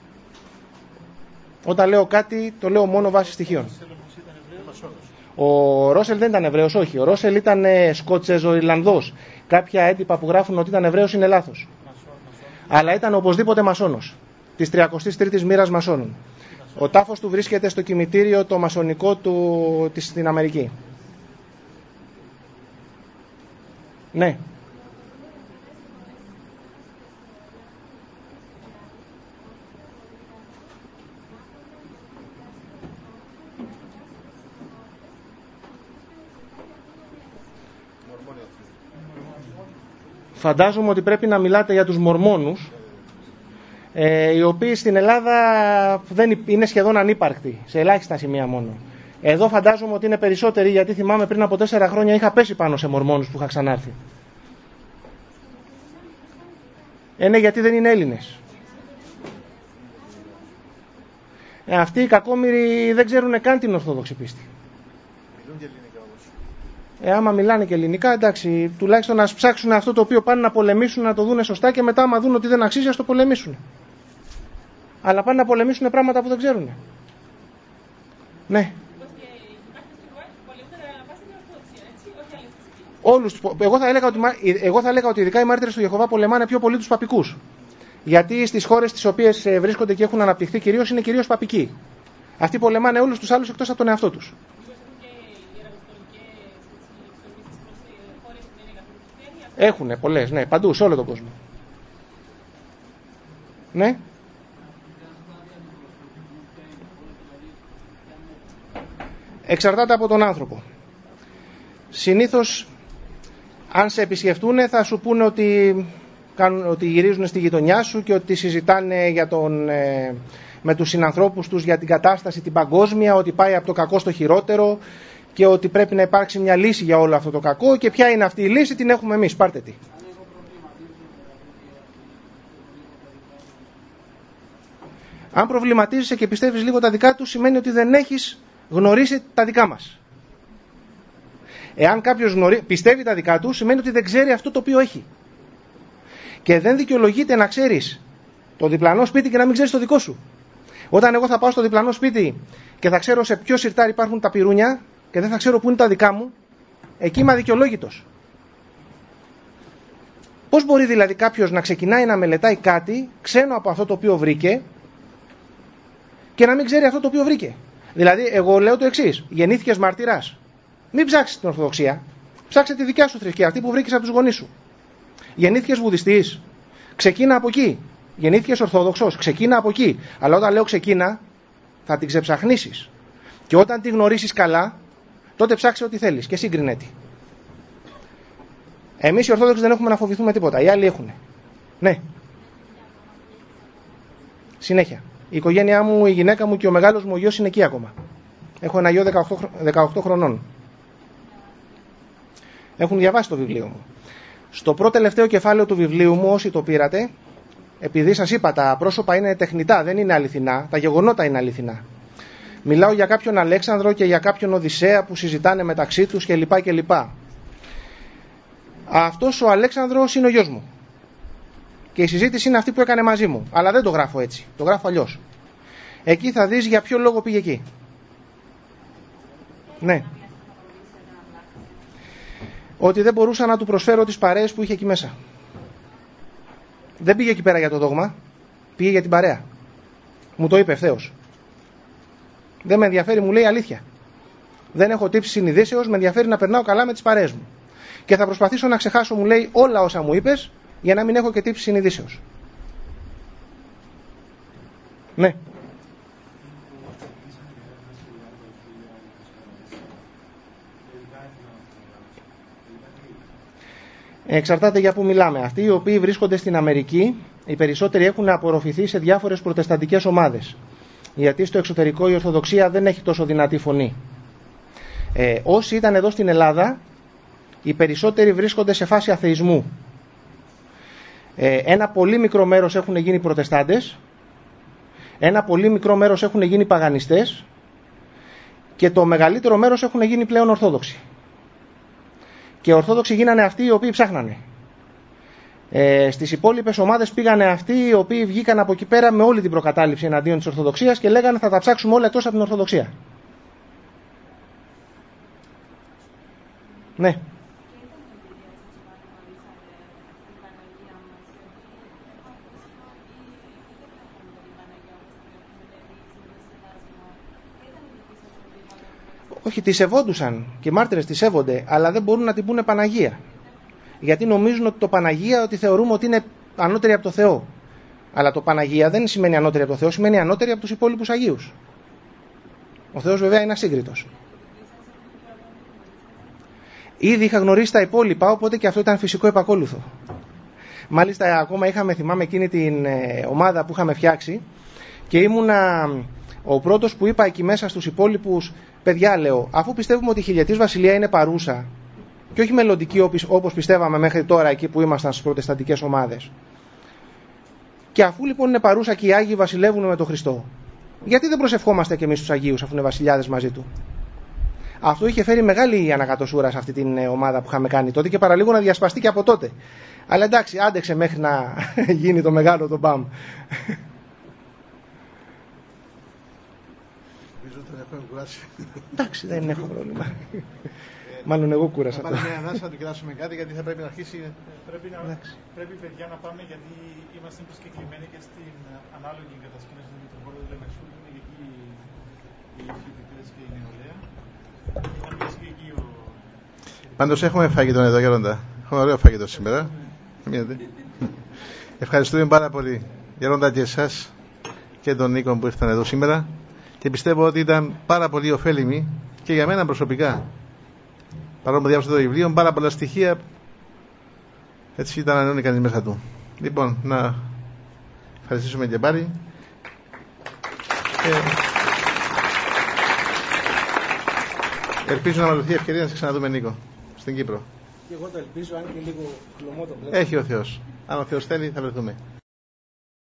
Όταν λέω κάτι, το λέω μόνο βάσει στοιχείων. Ο Ρόσελ δεν ήταν Εβραίος, όχι. Ο Ρόσελ ήταν Σκοτσέζο-Ιρλανδός. Κάποια έντυπα που γράφουν ότι ήταν Εβραίος είναι λάθος. Αλλά ήταν οπωσδήποτε μασόνος. Της 33ης μοίρας μασόνων. Ο τάφος του βρίσκεται στο κημητήριο το μασονικό του στην Αμερική. Ναι. Φαντάζομαι ότι πρέπει να μιλάτε για τους Μορμόνους, οι οποίοι στην Ελλάδα είναι σχεδόν ανύπαρκτοι, σε ελάχιστα σημεία μόνο. Εδώ φαντάζομαι ότι είναι περισσότεροι, γιατί θυμάμαι πριν από 4 χρόνια είχα πέσει πάνω σε Μορμόνους που είχα ξανάρθει. Ναι, γιατί δεν είναι Έλληνες. Αυτοί οι κακόμοιροι δεν ξέρουν καν την Ορθόδοξη πίστη. Άμα μιλάνε και ελληνικά, εντάξει, τουλάχιστον να ψάξουν αυτό το οποίο πάνε να πολεμήσουν, να το δούνε σωστά και μετά, άμα δουν ότι δεν αξίζει, ας το πολεμήσουν. Αλλά πάνε να πολεμήσουν πράγματα που δεν ξέρουν. Ναι. Όλους, εγώ θα έλεγα ότι ειδικά οι μάρτυρες του Ιεχωβά πολεμάνε πιο πολύ τους παπικούς. Γιατί στις χώρες τις οποίες βρίσκονται και έχουν αναπτυχθεί κυρίως είναι κυρίως παπικοί. Αυτοί πολεμάνε όλους τους άλλους εκτός από τον εαυτό τους. Έχουνε πολλές, ναι, παντού, σε όλο τον κόσμο. Ναι. Εξαρτάται από τον άνθρωπο. Συνήθως, αν σε επισκεφτούνε, θα σου πούνε ότι γυρίζουν στη γειτονιά σου και ότι συζητάνε με τους συνανθρώπους τους για την κατάσταση την παγκόσμια, ότι πάει από το κακό στο χειρότερο και ότι πρέπει να υπάρξει μια λύση για όλο αυτό το κακό και ποια είναι αυτή η λύση, την έχουμε εμείς, πάρτε τη. Αν προβληματίζεσαι και πιστεύεις λίγο τα δικά του, σημαίνει ότι δεν έχεις γνωρίσει τα δικά μας. Εάν κάποιος πιστεύει τα δικά του, σημαίνει ότι δεν ξέρει αυτό το οποίο έχει. Και δεν δικαιολογείται να ξέρεις το διπλανό σπίτι και να μην ξέρεις το δικό σου. Όταν εγώ θα πάω στο διπλανό σπίτι και θα ξέρω σε ποιο σιρτάρι υπάρχουν τα πυρούνια και δεν θα ξέρω πού είναι τα δικά μου, εκεί είμαι αδικαιολόγητος. Πώς μπορεί δηλαδή κάποιος να ξεκινάει να μελετάει κάτι ξένο από αυτό το οποίο βρήκε και να μην ξέρει αυτό το οποίο βρήκε? Δηλαδή, εγώ λέω το εξής: γεννήθηκες μάρτυρας, μην ψάξεις την Ορθοδοξία, ψάξε τη δικιά σου θρησκεία, αυτή που βρήκες από τους γονείς σου. Γεννήθηκες βουδιστής, ξεκίνα από εκεί. Γεννήθηκες Ορθόδοξος, ξεκίνα από εκεί. Αλλά όταν λέω ξεκίνα, θα την ξεψαχνίσεις. Και όταν τη γνωρίσεις καλά, τότε ψάξε ό,τι θέλεις και σύγκρινε τη. Εμείς οι Ορθόδοξοι δεν έχουμε να φοβηθούμε τίποτα. Οι άλλοι έχουνε. Ναι. Συνέχεια. Η οικογένειά μου, η γυναίκα μου και ο μεγάλος μου ο γιος είναι εκεί ακόμα. Έχω ένα γιο 18 χρονών. Έχουν διαβάσει το βιβλίο μου. Στο πρώτο τελευταίο κεφάλαιο του βιβλίου μου, όσοι το πήρατε, επειδή σας είπα τα πρόσωπα είναι τεχνητά, δεν είναι αληθινά, τα γεγονότα είναι αληθινά. Μιλάω για κάποιον Αλέξανδρο και για κάποιον Οδυσσέα που συζητάνε μεταξύ τους κλπ. Αυτός ο Αλέξανδρος είναι ο γιος μου. Και η συζήτηση είναι αυτή που έκανε μαζί μου. Αλλά δεν το γράφω έτσι, το γράφω αλλιώς. Εκεί θα δεις για ποιο λόγο πήγε εκεί. Ναι. Ότι δεν μπορούσα να του προσφέρω τις παρέες που είχε εκεί μέσα. Δεν πήγε εκεί πέρα για το δόγμα, πήγε για την παρέα. Μου το είπε ευθέως. Δεν με ενδιαφέρει, μου λέει, αλήθεια. Δεν έχω τύψη συνειδήσεως, με ενδιαφέρει να περνάω καλά με τις παρέες μου. Και θα προσπαθήσω να ξεχάσω, μου λέει, όλα όσα μου είπες, για να μην έχω και τύψη συνειδήσεως. Ναι. Εξαρτάται για πού μιλάμε. Αυτοί οι οποίοι βρίσκονται στην Αμερική, οι περισσότεροι έχουν απορροφηθεί σε διάφορες προτεσταντικές ομάδες. Γιατί στο εξωτερικό η Ορθοδοξία δεν έχει τόσο δυνατή φωνή. Όσοι ήταν εδώ στην Ελλάδα, οι περισσότεροι βρίσκονται σε φάση αθεϊσμού. Ένα πολύ μικρό μέρος έχουν γίνει προτεστάντες. Ένα πολύ μικρό μέρος έχουν γίνει παγανιστές και το μεγαλύτερο μέρος έχουν γίνει πλέον Ορθόδοξοι. Και Ορθόδοξοι γίνανε αυτοί οι οποίοι ψάχνανε. Στις υπόλοιπες ομάδες πήγανε αυτοί οι οποίοι βγήκαν από εκεί πέρα με όλη την προκατάληψη εναντίον της Ορθοδοξίας και λέγανε θα τα ψάξουμε όλα εκτός από την Ορθοδοξία. Ναι. Όχι, τη σεβόντουσαν και οι μάρτυρες τη σέβονται, αλλά δεν μπορούν να την πούνε Παναγία. Γιατί νομίζουν ότι το Παναγία, ότι θεωρούμε ότι είναι ανώτερη από το Θεό. Αλλά το Παναγία δεν σημαίνει ανώτερη από το Θεό, σημαίνει ανώτερη από τους υπόλοιπους Αγίους. Ο Θεός βέβαια είναι ασύγκριτος. Ήδη είχα γνωρίσει τα υπόλοιπα, οπότε και αυτό ήταν φυσικό επακόλουθο. Μάλιστα, ακόμα είχαμε, θυμάμαι, εκείνη την ομάδα που είχαμε φτιάξει και ήμουνα ο πρώτος που είπα εκεί μέσα στους υπόλοιπους, παιδιά, λέω, αφού πιστεύουμε ότι η χιλιετής βασιλεία είναι παρούσα και όχι μελλοντική όπως πιστεύαμε μέχρι τώρα εκεί που ήμασταν στις προτεσταντικές ομάδες, και αφού λοιπόν είναι παρούσα και οι Άγιοι βασιλεύουν με τον Χριστό, γιατί δεν προσευχόμαστε και εμείς τους Αγίους αφού είναι βασιλιάδες μαζί του? Αυτό είχε φέρει μεγάλη ανακατοσούρα σε αυτή την ομάδα που είχαμε κάνει τότε και παραλίγο να διασπαστεί και από τότε. Αλλά εντάξει, άντεξε μέχρι να γίνει το μεγάλο το μπαμ. Εντάξει, δεν έχω πρόβλημα. Μάλλον εγώ κούρασα. Θα πάρει μια ανάσα να του κεράσουμε κάτι, γιατί θα πρέπει να αρχίσει. Πρέπει παιδιά να πάμε, γιατί είμαστε προσκεκλημένοι και στην ανάλογη κατασκήνωση του Μητροπόλου του Λεμεσού, που είναι εκεί οι φοιτητές και η νεολαία. Θα μιλήσει και εκεί ο... Πάντως έχουμε φαγητό εδώ, Γέροντα. Έχουμε ωραίο φαγητό σήμερα. Ευχαριστούμε πάρα πολύ, Γέροντα, και εσάς και τον Νίκο που ήρθαν εδώ σήμερα. Και πιστεύω ότι ήταν πάρα πολύ ωφέλιμη και για μένα προσωπικά. Παρόλο που διάβασα το βιβλίο, πάρα πολλά στοιχεία έτσι ήταν ανώνει κανείς μέσα του. Λοιπόν, να ευχαριστήσουμε και πάλι. Ελπίζω να μας δοθεί ευκαιρία να σε ξαναδούμε, Νίκο, στην Κύπρο. Και εγώ το ελπίζω, αν και λίγο χλωμό το βλέπω. Έχει ο Θεός. Αν ο Θεός θέλει, θα βρεθούμε.